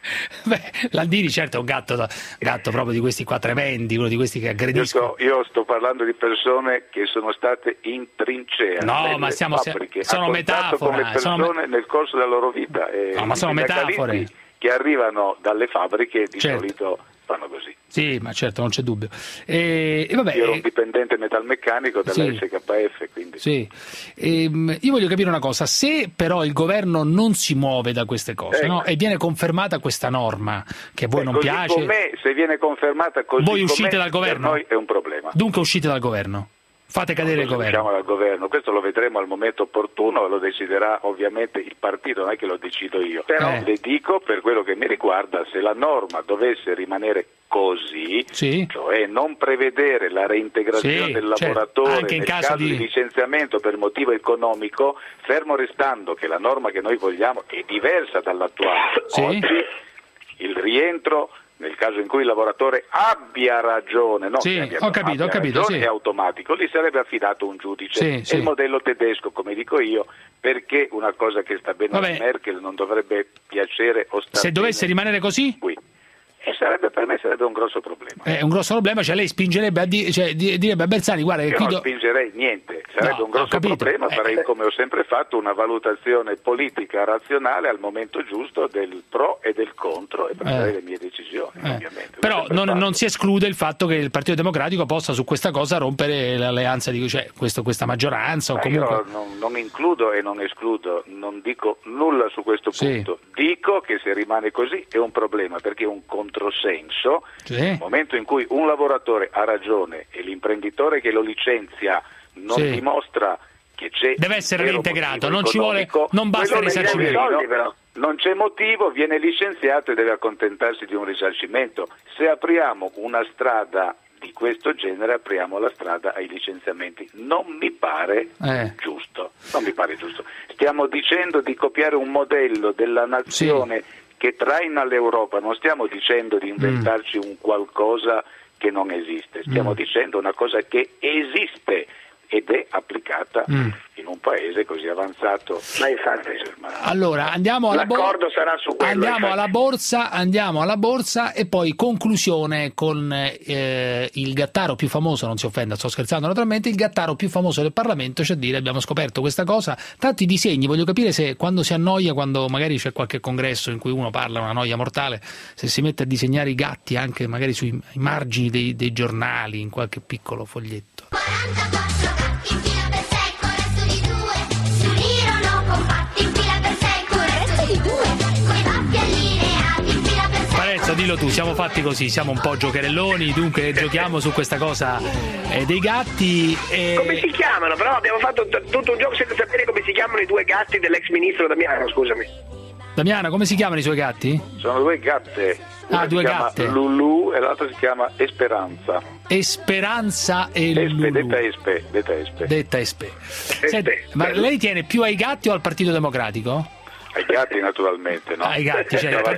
Beh, Landini certo è un gatto, da, gatto proprio di questi qua tremendi, uno di questi che aggrediscono. Io sto, io sto parlando di persone che sono state in trincea no, ma siamo, fabbriche, sono metafore come persone sono me... nel corso della loro vita. E no, ma sono metafore che arrivano dalle fabbriche di certo. solito fanno così. Sì, ma certo, non c'è dubbio. E, e vabbè, io ero un dipendente metalmeccanico della sì, S K F, quindi... Sì. E, io voglio capire una cosa, se però il governo non si muove da queste cose, ecco. no? E viene confermata questa norma che a voi eh, non così piace... Com'è, se viene confermata così voi uscite com'è, dal governo? Per noi è un problema. Dunque uscite dal governo? Fate cadere il governo. Dal governo. Questo lo vedremo al momento opportuno, lo deciderà ovviamente il partito, non è che lo decido io. Però eh. le dico, per quello che mi riguarda, se la norma dovesse rimanere così, sì. cioè non prevedere la reintegrazione sì, del lavoratore certo. nel caso, caso di... di licenziamento per motivo economico, fermo restando che la norma che noi vogliamo è diversa dall'attuale. Sì. Oggi il rientro nel caso in cui il lavoratore abbia ragione, no? Sì, abbia, ho capito, ho capito, ragione, sì. è automatico, lì sarebbe affidato un giudice. Sì, è sì. il modello tedesco, come dico io, perché una cosa che sta bene Vabbè. a Merkel non dovrebbe piacere o stare se dovesse bene rimanere così? qui. E sarebbe, per me sarebbe un grosso problema. È un grosso problema, cioè lei spingerebbe a di, cioè, direbbe a Bersani, guarda che io qui non do... spingerei niente, sarebbe no, un grosso problema, farei eh. come ho sempre fatto una valutazione politica razionale al momento giusto del pro e del contro e prenderei eh. le mie decisioni eh. ovviamente. Però non, non si esclude il fatto che il Partito Democratico possa su questa cosa rompere l'alleanza di cioè, questo, questa maggioranza o comunque... Io non, non includo e non escludo, non dico nulla su questo punto, sì. dico che se rimane così è un problema perché è un controsenso. Sì. Nel momento in cui un lavoratore ha ragione e l'imprenditore che lo licenzia non sì. dimostra che c'è deve essere reintegrato, non ci vuole, non basta il risarcimento. Non c'è motivo, viene licenziato e deve accontentarsi di un risarcimento. Se apriamo una strada di questo genere, apriamo la strada ai licenziamenti. Non mi pare eh. giusto. Non mi pare giusto. Stiamo dicendo di copiare un modello della nazione sì. che traina l'Europa, non stiamo dicendo di inventarci mm. un qualcosa che non esiste, stiamo mm. dicendo una cosa che esiste ed è applicata mm. in un paese così avanzato. Ma infatti, allora andiamo alla, l'accordo bor- sarà su quello, andiamo alla borsa, andiamo alla borsa e poi conclusione con eh, il gattaro più famoso, non si offenda, sto scherzando naturalmente, il gattaro più famoso del Parlamento, cioè dire abbiamo scoperto questa cosa, tanti disegni, voglio capire se quando si annoia, quando magari c'è qualche congresso in cui uno parla una noia mortale, se si mette a disegnare i gatti anche magari sui margini dei, dei giornali, in qualche piccolo foglietto. quarantaquattro gatti in fila per secco, resto di due, si unirono compatti in fila per secco, resto di due, coi baffi allineati in fila per secco. Parenzo, dillo tu, siamo fatti così, siamo un po' giocherelloni, dunque giochiamo su questa cosa eh, dei gatti. E... Come si chiamano? Però abbiamo fatto t- tutto un gioco senza sapere come si chiamano i due gatti dell'ex ministro Damiano, scusami. Damiano, come si chiamano i suoi gatti? Sono due gatte. Una ah, due si chiama gatte. Lulu e l'altra si chiama Esperanza. Esperanza e Espe, Lulu. Detta Espe, detta Espe. Detta Espe. Senti, ma lei tiene più ai gatti o al Partito Democratico? Ai gatti naturalmente, no? Ai gatti, certo.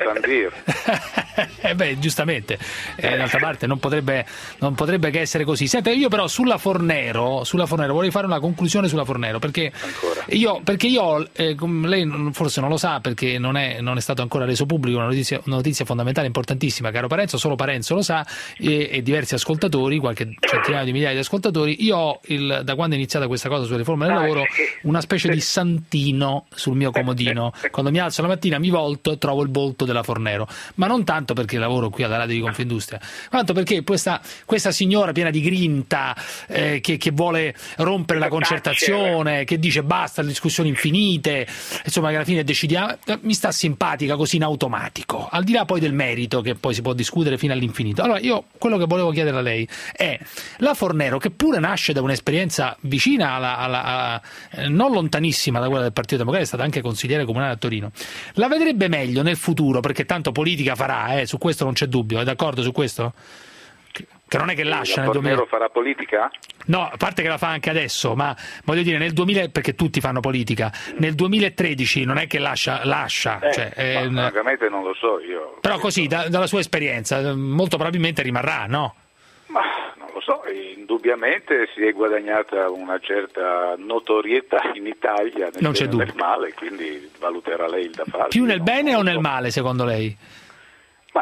eh beh, giustamente, eh, d'altra parte non potrebbe, non potrebbe che essere così. Senta, io però sulla Fornero, sulla Fornero vorrei fare una conclusione sulla Fornero, perché ancora? io, perché io eh, lei forse non lo sa, perché non è, non è stato ancora reso pubblico, una notizia, una notizia fondamentale, importantissima, caro Parenzo, solo Parenzo lo sa, e, e diversi ascoltatori, qualche centinaio di migliaia di ascoltatori. Io ho, il, da quando è iniziata questa cosa sulle riforme del lavoro, una specie di santino sul mio comodino. Quando mi alzo la mattina mi volto e trovo il volto della Fornero, ma non tanto perché lavoro qui alla radio di Confindustria, quanto perché questa, questa signora piena di grinta eh, che, che vuole rompere la concertazione, che dice basta le discussioni infinite, insomma che alla fine decidiamo, mi sta simpatica così in automatico, al di là poi del merito che poi si può discutere fino all'infinito. Allora io quello che volevo chiedere a lei è la Fornero, che pure nasce da un'esperienza vicina alla, alla, alla eh, non lontanissima da quella del Partito Democratico, è stata anche consigliere comunale a Torino, la vedrebbe meglio nel futuro, perché tanto politica farà, eh, su questo non c'è dubbio, è d'accordo su questo? Che non è che lascia nel duemila... farà politica? No, a parte che la fa anche adesso, ma voglio dire nel duemila, perché tutti fanno politica, nel duemilatredici non è che lascia, lascia eh, cioè, eh, francamente non lo so io. Però così, da, dalla sua esperienza, molto probabilmente rimarrà, no? Ma non lo so, indubbiamente si è guadagnata una certa notorietà in Italia nel non c'è bene e dubbio. nel male, quindi valuterà lei il da fare. Più nel bene o nel male secondo lei? Ma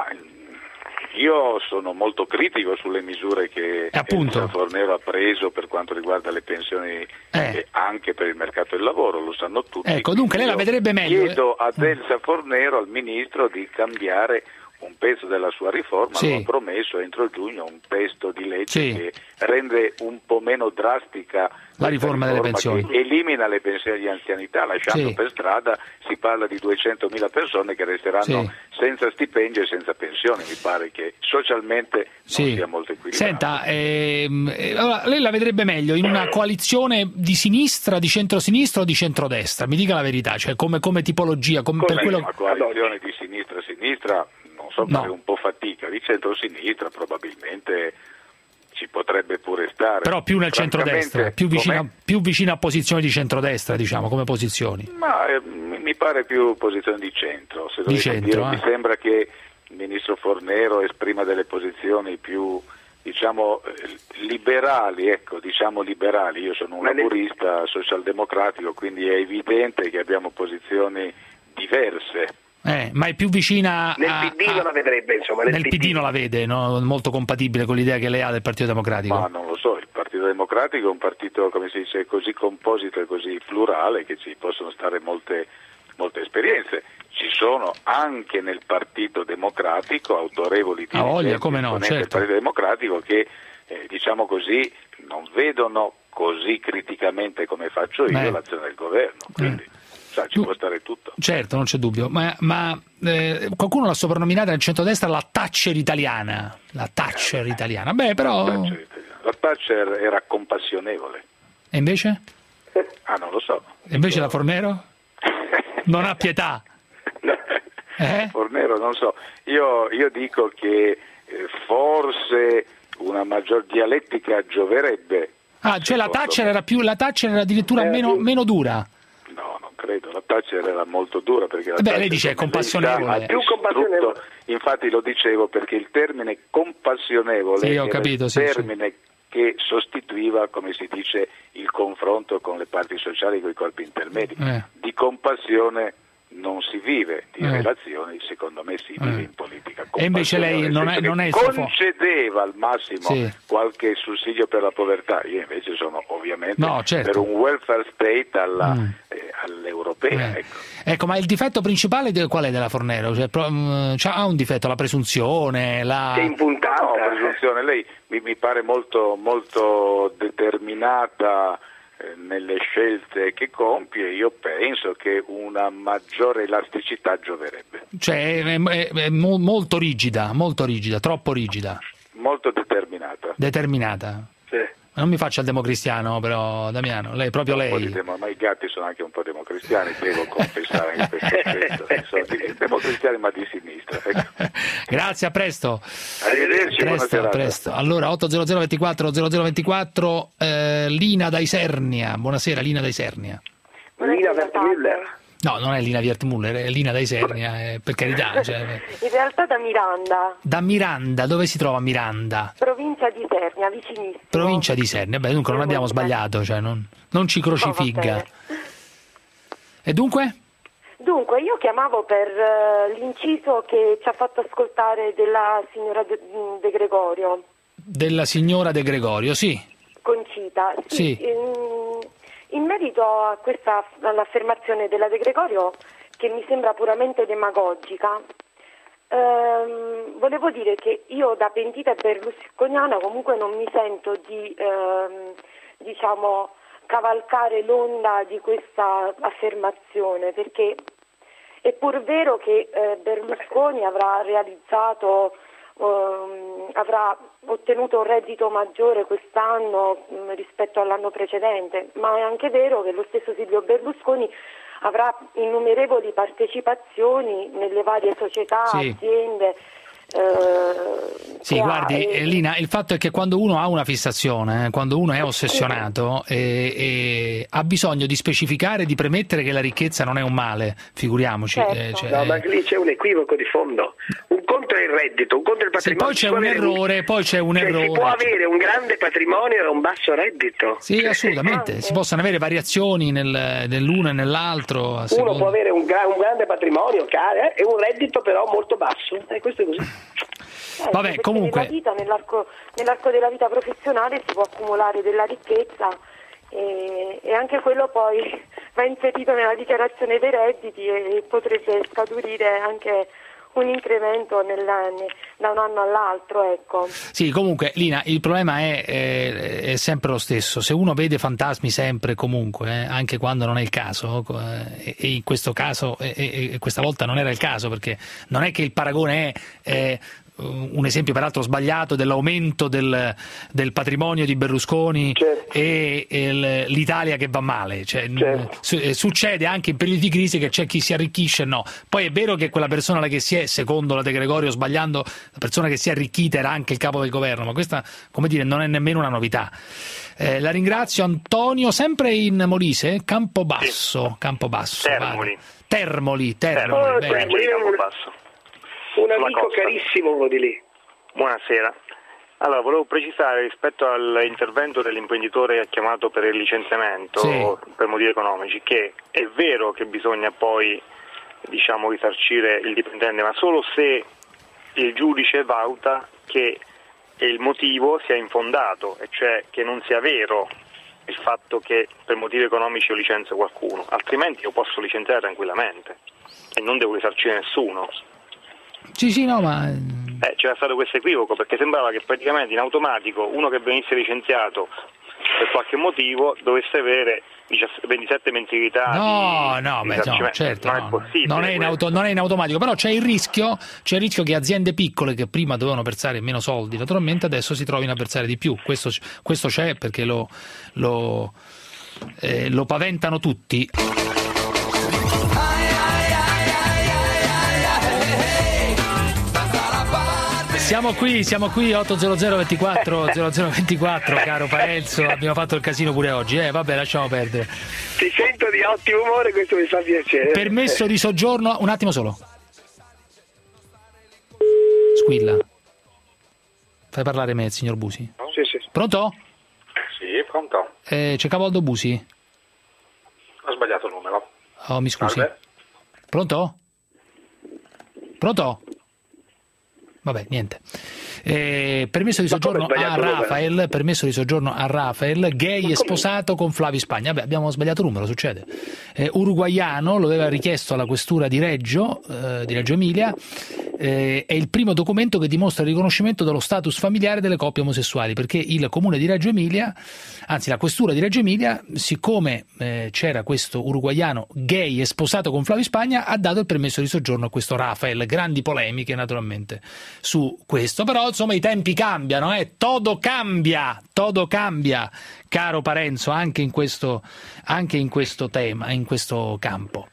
io sono molto critico sulle misure che Elsa Fornero ha preso per quanto riguarda le pensioni eh. e anche per il mercato del lavoro, lo sanno tutti. Ecco, dunque lei la vedrebbe meglio. Chiedo ad Elsa Fornero, al Ministro, di cambiare un pezzo della sua riforma, sì. lo ha promesso entro giugno, un testo di legge sì. che rende un po' meno drastica la riforma, riforma delle pensioni, che elimina le pensioni di anzianità, lasciando sì. per strada, si parla di duecentomila persone che resteranno sì. senza stipendio e senza pensione. Mi pare che socialmente non sì. sia molto equilibrato. Senta, ehm, allora, lei la vedrebbe meglio in una coalizione di sinistra, di centrosinistra o di centrodestra? Mi dica la verità, cioè come, come tipologia, come per quello... Una coalizione di sinistra-sinistra non so, no. fare un po' fatica, di centrosinistra probabilmente ci potrebbe pure stare. Però più nel centrodestra, più vicino, più vicino a posizioni di centrodestra, diciamo, come posizioni. Ma eh, mi pare più posizioni di centro. Se di centro dire, eh. Mi sembra che il ministro Fornero esprima delle posizioni più, diciamo, liberali, ecco, diciamo liberali. Io sono un laburista socialdemocratico, quindi è evidente che abbiamo posizioni diverse. Eh, ma è più vicina nel a, P D non la vedrebbe, insomma, nel, nel P D. P D non la vede, no? Molto compatibile con l'idea che lei ha del Partito Democratico. Ma non lo so, il Partito Democratico è un partito, come si dice, così composito e così plurale che ci possono stare molte, molte esperienze. Ci sono anche nel Partito Democratico autorevoli dirigenti, ah, voglia, come no, certo. del Partito Democratico che eh, diciamo così non vedono così criticamente come faccio io Beh. l'azione del governo, quindi eh. ci può stare tutto. Certo, non c'è dubbio, ma, ma eh, qualcuno l'ha soprannominata nel centrodestra la Thatcher italiana, la Thatcher italiana. Beh, però... La Thatcher, italiana. La Thatcher era compassionevole. E invece? Ah, non lo so. E invece la Fornero? Non ha pietà. Eh? Fornero, non so. Io, io dico che eh, forse una maggior dialettica gioverebbe. Ah, cioè la Thatcher era più, la Thatcher era addirittura eh, meno, meno dura. No, non credo, la Thatcher era molto dura perché la Beh, lei dice è compassionevole. Più compassionevole. Infatti lo dicevo perché il termine compassionevole sì, ho era capito, il sì, termine sì. che sostituiva, come si dice, il confronto con le parti sociali, con i corpi intermedi. Eh. Di compassione non si vive, di eh. relazioni secondo me si vive eh. in politica. E invece lei non è, non è il suo concedeva al massimo sì. qualche sussidio per la povertà, io invece sono ovviamente no, certo. per un welfare state alla, mm. eh, all'europea. Eh. Ecco. ecco, ma il difetto principale de, qual è della Fornero? Cioè, pro, cioè, ha un difetto, la presunzione, la... Sei impuntata. No, presunzione, lei mi, mi pare molto, molto determinata nelle scelte che compie. Io penso che una maggiore elasticità gioverebbe. Cioè è, è, è mo, molto rigida, molto rigida, troppo rigida. Molto determinata. Determinata. Sì. Non mi faccia il democristiano però, Damiano, lei, proprio un lei. Demo, ma i gatti sono anche un po' democristiani, devo confessare in questo aspetto. Sono democristiani ma di sinistra. Ecco. Grazie, a presto. Arrivederci, presto, a presto. Allora, otto zero zero ventiquattro zero zero ventiquattro, eh, Lina da Isernia. Buonasera, Lina da Isernia. Lina Wertmüller. No, non è Lina Wertmüller, è Lina da Isernia, eh, per carità. Cioè... In realtà da Miranda. Da Miranda, dove si trova Miranda? Provincia di Isernia, vicinissimo. Provincia di Isernia, beh, dunque non abbiamo sbagliato, cioè non, non ci crocifigga. No, e dunque? Dunque, io chiamavo per uh, l'inciso che ci ha fatto ascoltare della signora De, De Gregorio. Della signora De Gregorio, sì. Concita, sì. sì. In, in merito a questa all'affermazione della De Gregorio, che mi sembra puramente demagogica, ehm, volevo dire che io da pentita berlusconiana comunque non mi sento di, ehm, diciamo, cavalcare l'onda di questa affermazione, perché è pur vero che eh, Berlusconi avrà realizzato, ehm, avrà ottenuto un reddito maggiore quest'anno mh, rispetto all'anno precedente, ma è anche vero che lo stesso Silvio Berlusconi avrà innumerevoli partecipazioni nelle varie società, sì. aziende. Eh, sì, guardi, ha, eh, Lina, il fatto è che quando uno ha una fissazione, eh, quando uno è ossessionato, eh, eh, ha bisogno di specificare, di premettere che la ricchezza non è un male, figuriamoci. Certo. Eh, cioè, no, ma lì c'è un equivoco di fondo. Un conto è il reddito, un conto è il Se patrimonio. poi c'è un errore, poi c'è un cioè, errore. Si può avere un grande patrimonio e un basso reddito. Sì, assolutamente. Si possono avere variazioni nel, nell'uno e nell'altro. A Uno può avere un, gra- un grande patrimonio eh, e un reddito però molto basso. E questo è così. Eh, Vabbè, comunque. Nella vita, nell'arco, nell'arco della vita professionale si può accumulare della ricchezza e, e anche quello poi va inserito nella dichiarazione dei redditi e potrebbe scaturire anche un incremento nella, ne, da un anno all'altro, ecco. Sì, comunque Lina, il problema è, è, è sempre lo stesso. Se uno vede fantasmi sempre comunque, eh, anche quando non è il caso, eh, e in questo caso, e, e questa volta non era il caso, perché non è che il paragone è... è un esempio peraltro sbagliato dell'aumento del, del patrimonio di Berlusconi, certo. e, e l'Italia che va male, cioè, certo. su, succede anche in periodi di crisi che c'è chi si arricchisce e no. Poi è vero che quella persona che si è, secondo la De Gregorio, sbagliando, la persona che si è arricchita era anche il capo del governo, ma questa, come dire, non è nemmeno una novità. Eh, la ringrazio. Antonio, sempre in Molise, Campobasso, sì. Campobasso Termoli. Vale. Termoli, Termoli, Termoli, Termoli, Termoli Campobasso. Un amico carissimo di lì. Buonasera. Allora, volevo precisare rispetto all'intervento dell'imprenditore che ha chiamato per il licenziamento, sì. per motivi economici, che è vero che bisogna poi, diciamo, risarcire il dipendente, ma solo se il giudice valuta che il motivo sia infondato, e cioè che non sia vero il fatto che per motivi economici io licenzio qualcuno, altrimenti io posso licenziare tranquillamente e non devo risarcire nessuno. Sì, sì, no, ma... Eh, c'era stato questo equivoco, perché sembrava che praticamente in automatico uno che venisse licenziato per qualche motivo dovesse avere ventisette mensilità. No, di, no, di beh, no, certo, non no, è possibile. Non è, in auto, non è in automatico, però c'è il rischio, c'è il rischio che aziende piccole che prima dovevano versare meno soldi, naturalmente adesso si trovino a versare di più. Questo, questo c'è perché lo, lo, eh, lo paventano tutti. Siamo qui, siamo qui, otto zero zero ventiquattro zero zero ventiquattro, caro Parenzo, abbiamo fatto il casino pure oggi, eh, vabbè, lasciamo perdere. Ti sento di ottimo umore, questo mi fa piacere. Permesso di soggiorno, un attimo solo. Squilla. Fai parlare me, signor Busi. Sì, sì. Pronto? Sì, pronto. Eh, c'è Cavaldo Busi? Ho sbagliato il numero. Oh, mi scusi. Salve. Pronto? Pronto? Vabbè, niente. Eh, permesso di soggiorno a Rafael, permesso di soggiorno a Rafael, gay e sposato con Flavio Spagna. Vabbè, abbiamo sbagliato il numero, succede. Eh, uruguaiano, lo aveva richiesto alla questura di Reggio, eh, di Reggio Emilia. Eh, è il primo documento che dimostra il riconoscimento dello status familiare delle coppie omosessuali, perché il comune di Reggio Emilia, anzi la questura di Reggio Emilia, siccome eh, c'era questo uruguaiano gay e sposato con Flavio Spagna, ha dato il permesso di soggiorno a questo Rafael. Grandi polemiche naturalmente su questo, però insomma i tempi cambiano, eh? Todo cambia, todo cambia, caro Parenzo, anche in questo, anche in questo tema, in questo campo.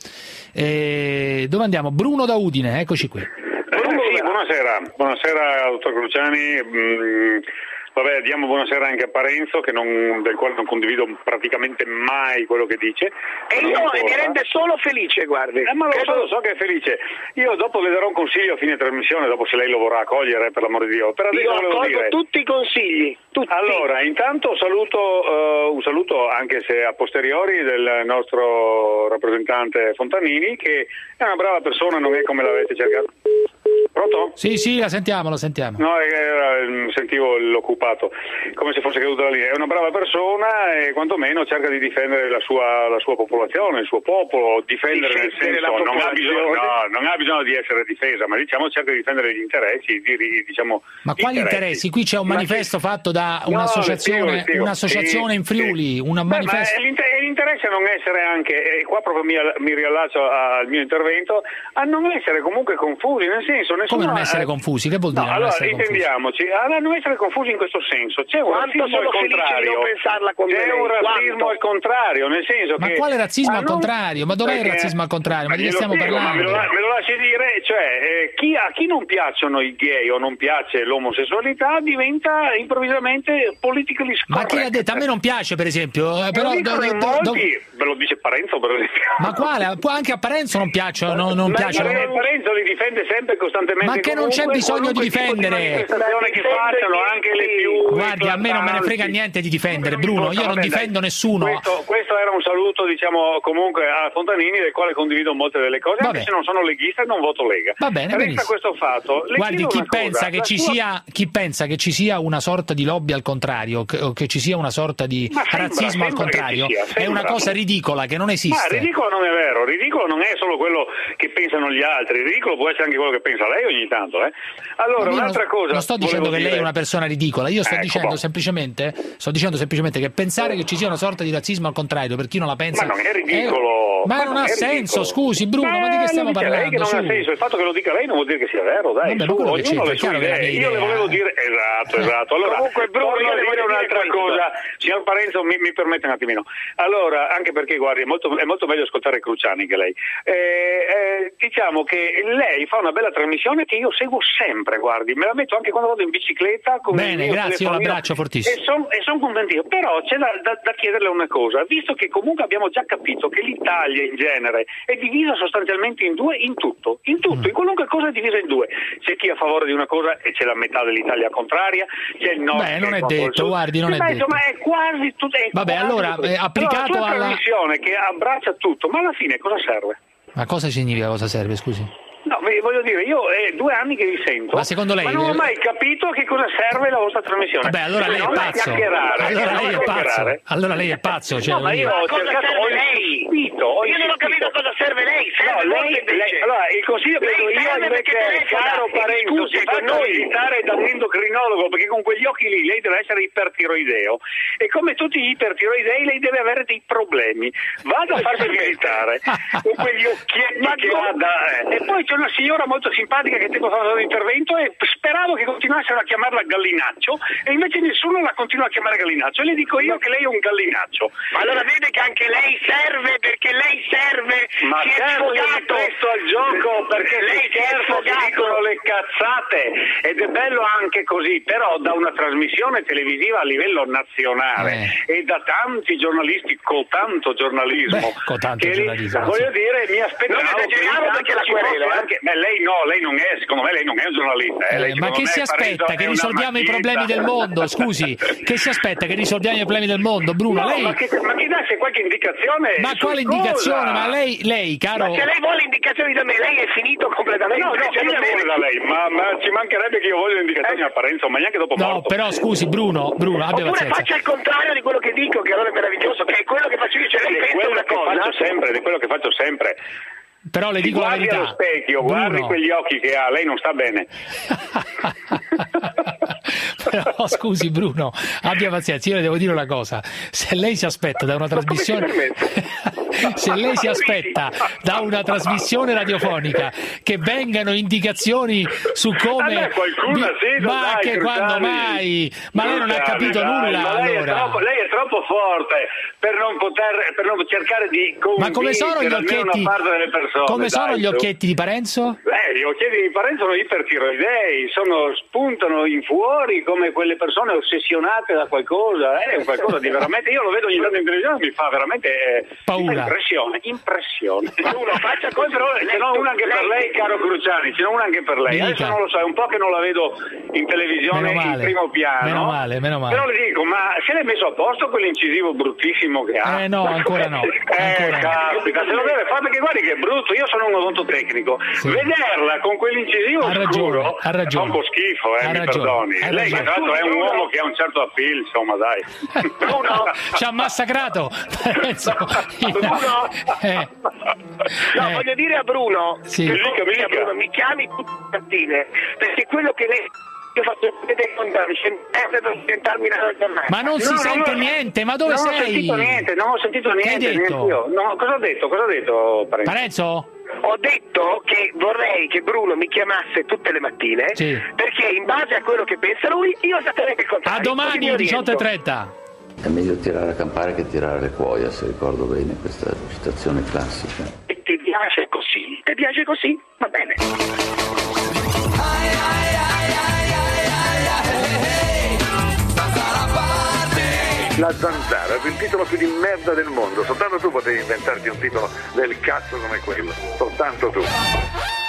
Eh, dove andiamo? Bruno da Udine, eccoci qui. Sì, buonasera, buonasera dottor Cruciani. Mm, vabbè, diamo buonasera anche a Parenzo, che non, del quale non condivido praticamente mai quello che dice. E io mi rende solo felice, guardi. Eh, ma lo so, lo so che è felice. Io dopo le darò un consiglio a fine trasmissione, dopo se lei lo vorrà accogliere, per l'amore di Dio. Per adesso io volevo accolgo dire... tutti i consigli. Tutti. Allora, intanto saluto, uh, un saluto anche se a posteriori del nostro rappresentante Fontanini, che è una brava persona, non è come l'avete cercato. Pronto? Sì, sì, la sentiamo, la sentiamo. No, era, sentivo l'occupato, come se fosse caduta la linea. È una brava persona e quantomeno cerca di difendere la sua, la sua popolazione, il suo popolo, difendere nel senso, non ha, bisogno, no, non ha bisogno di essere difesa, ma diciamo cerca di difendere gli interessi, di, diciamo... Ma quali interessi? interessi? Qui c'è un manifesto che... fatto da un'associazione, no, un'associazione sì, in Friuli, sì. Una Beh, manifesto... Ma l'interesse a non essere anche, e qua proprio mi, mi riallaccio al mio intervento, a non essere comunque confusi, nel senso... Come non essere confusi? Che vuol dire? No, non allora essere intendiamoci, a non essere confusi in questo senso. C'è un Quanto razzismo al contrario. C'è un razzismo al contrario, nel senso ma che. Ma quale razzismo ah, al contrario? Ma dov'è il razzismo al contrario? Ma di che stiamo spiego, parlando? Ma me, lo, me lo lasci dire, cioè, eh, chi, a chi non piacciono i gay o non piace l'omosessualità diventa improvvisamente politically scorrect. Ma chi l'ha detto? A me non piace, per esempio, eh, però do, do, do, Qui ve lo dice Parenzo, per esempio. Ma quale? Anche a Parenzo non piacciono, non, non ma piacciono. Ma Parenzo li difende sempre costantemente. Ma che non c'è bisogno di difendere. Che facciano anche le più. Guardi, a me non me ne frega niente di difendere, Bruno. Io non difendo nessuno. Questo, questo era un saluto, diciamo, comunque a Fontanini, del quale condivido molte delle cose. Vabbè. Anche se non sono leghista e non voto Lega. Va bene, resta questo fatto. Le Guardi, chi pensa, cosa, che ci sua... sia, chi pensa che ci sia una sorta di lobby al contrario, che, o che ci sia una sorta di sembra, razzismo al contrario, sia, è una cosa ridicola che non esiste. Ma ridicolo non è vero, ridicolo non è solo quello che pensano gli altri, ridicolo può essere anche quello che pensa lei ogni tanto. Eh? Allora, un'altra non, cosa. Non sto dicendo che dire... lei è una persona ridicola, io sto ecco, dicendo boh. semplicemente sto dicendo semplicemente che pensare che ci sia una sorta di razzismo al contrario, per chi non la pensa. Ma non è ridicolo. È... Ma, ma non, non ha senso, scusi Bruno, eh, ma di che stiamo parlando? Lei che non su. ha senso, il fatto che lo dica lei non vuol dire che sia vero, dai. Vabbè, su, ognuno ha le sue idee. Io le volevo dire esatto, esatto. Allora, comunque Bruno, io le voglio dire un'altra cosa. Signor Parenzo, mi, mi permette un attimino. Allora, anche perché guardi, è molto, è molto meglio ascoltare Cruciani che lei. Eh, eh, diciamo che lei fa una bella trasmissione che io seguo sempre, guardi, me la metto anche quando vado in bicicletta con Bene, il mio grazie, io l'abbraccio fortissimo. E sono son contento io, però c'è da, da, da chiederle una cosa, visto che comunque abbiamo già capito che l'Italia in genere è divisa sostanzialmente in due, in tutto, in tutto, mm. in qualunque cosa è divisa in due. C'è chi è a favore di una cosa e c'è la metà dell'Italia contraria, c'è il nord. Beh, non è detto, guardi, non è ma, detto. Ma è quasi tutto. È Vabbè, quasi allora, tutto. eh, applicato allora, la alla trasmissione che abbraccia tutto, ma alla fine cosa serve? Ma cosa significa, cosa serve, scusi? No, voglio dire, io è due anni che vi sento, ma secondo lei, ma non ho mai capito che cosa serve la vostra trasmissione. Vabbè, allora lei è pazzo. Allora lei è pazzo. Allora lei è pazzo. Cioè, no, ma io ho cercato, ho lei? insistito, ho io non ho capito cosa serve lei. Serve no, lei, lei, allora, il consiglio che do io invece è, caro Parenzo, si fa noi visitare da un endocrinologo, perché con quegli occhi lì lei deve essere ipertiroideo e come tutti gli ipertiroidei lei deve avere dei problemi. Vada a farsi visitare con quegli occhietti che ha da... Eh. E poi c'è una signora molto simpatica che tempo fa fatto un intervento e speravo che continuassero a chiamarla Gallinaccio e invece nessuno la continua a chiamare Gallinaccio e le dico io che lei è un gallinaccio. Ma allora vede che anche lei serve, perché lei serve, ma si è sfogato presto al gioco perché lei scherza, si dicono le cazzate ed è bello anche così, però da una trasmissione televisiva a livello nazionale eh. e da tanti giornalisti con tanto giornalismo, Beh, con tanto che giornalismo li, voglio dire mi aspettavo non esageriamo perché la querela anche, beh, lei no, lei non è, secondo me lei non è un giornalista eh. Eh, ma che si aspetta? Che risolviamo i problemi del mondo? Scusi, che si aspetta? Che risolviamo i problemi del mondo? Bruno, no, lei... ma che, ma che dà, c'è qualche indicazione? Ma quale indicazione? Ma lei, lei, caro... Ma se lei vuole indicazioni da me, lei è finito completamente. No, no, chi le vuole da lei? Ma, ma ci mancherebbe che io voglio indicazioni eh. a Parenzo, ma neanche dopo no, morto. Però scusi, Bruno, Bruno, abbia Oppure pazienza. faccia il contrario di quello che dico, che allora è meraviglioso, che è quello che faccio io, cioè lei pensa una cosa. Faccio sempre, ed è quello che faccio sempre. Però le dico la verità. Guardi allo specchio, Bruno. Guardi quegli occhi che ha, lei non sta bene. Però scusi Bruno, abbia pazienza, io le devo dire una cosa, se lei si aspetta da una trasmissione se lei si aspetta da una trasmissione radiofonica che vengano indicazioni su come allora, qualcuno sì, ma dai, che quando mai ma lei non ha capito dai, nulla ma lei, allora. è troppo, lei è troppo forte per non poter per non cercare di convincere ma come sono gli occhietti una parte delle persone, come sono dai, gli occhietti di Parenzo? Beh, gli occhietti di Parenzo sono ipertiroidei, sono, spuntano in fuori come quelle persone ossessionate da qualcosa, è eh, qualcosa di veramente, io lo vedo ogni tanto in televisione, mi fa veramente eh, paura, impressione, impressione. Uno faccia poi però ce n'ho una anche per lei, caro Cruciani, ce n'ho una anche per lei. Dica. Adesso non lo so, è un po' che non la vedo in televisione in primo piano. Meno male, meno male. Però le dico, ma se l'hai messo a posto quell'incisivo bruttissimo che ha? Eh no, ancora no. Eh, ancora caspita, no. se lo deve fare perché guardi che è brutto, io sono un odontotecnico. Sì. Vederla con quell'incisivo ha scuro ragione, ha ragione. fa un po' schifo, eh, ha mi ragione, perdoni. ha Lei che tra l'altro è un uomo che ha un certo appeal, insomma, dai. Bruno ci ha massacrato Parenzo. Bruno eh. no, eh. voglio dire a Bruno, sì. mi, dica, mi, dica. Bruno mi chiami tutte le mattine perché quello che lei io faccio vedere contare per sentarmi nella giornata. Ma non si no, sente no, niente, ma dove non sei? Non ho sentito niente, non ho sentito niente. Che hai detto? Io. No, cosa ho detto? Cosa ho detto, Parenzo? Parenzo? Ho detto che vorrei che Bruno mi chiamasse tutte le mattine sì. perché in base a quello che pensa lui io esattamente il contrario. A domani diciotto e trenta. È meglio tirare a campare che tirare le cuoia, se ricordo bene questa citazione classica. E ti piace così? Ti piace così? Va bene. La Zanzara, il titolo più di merda del mondo. Soltanto tu potevi inventarti un titolo del cazzo come quello. Soltanto tu.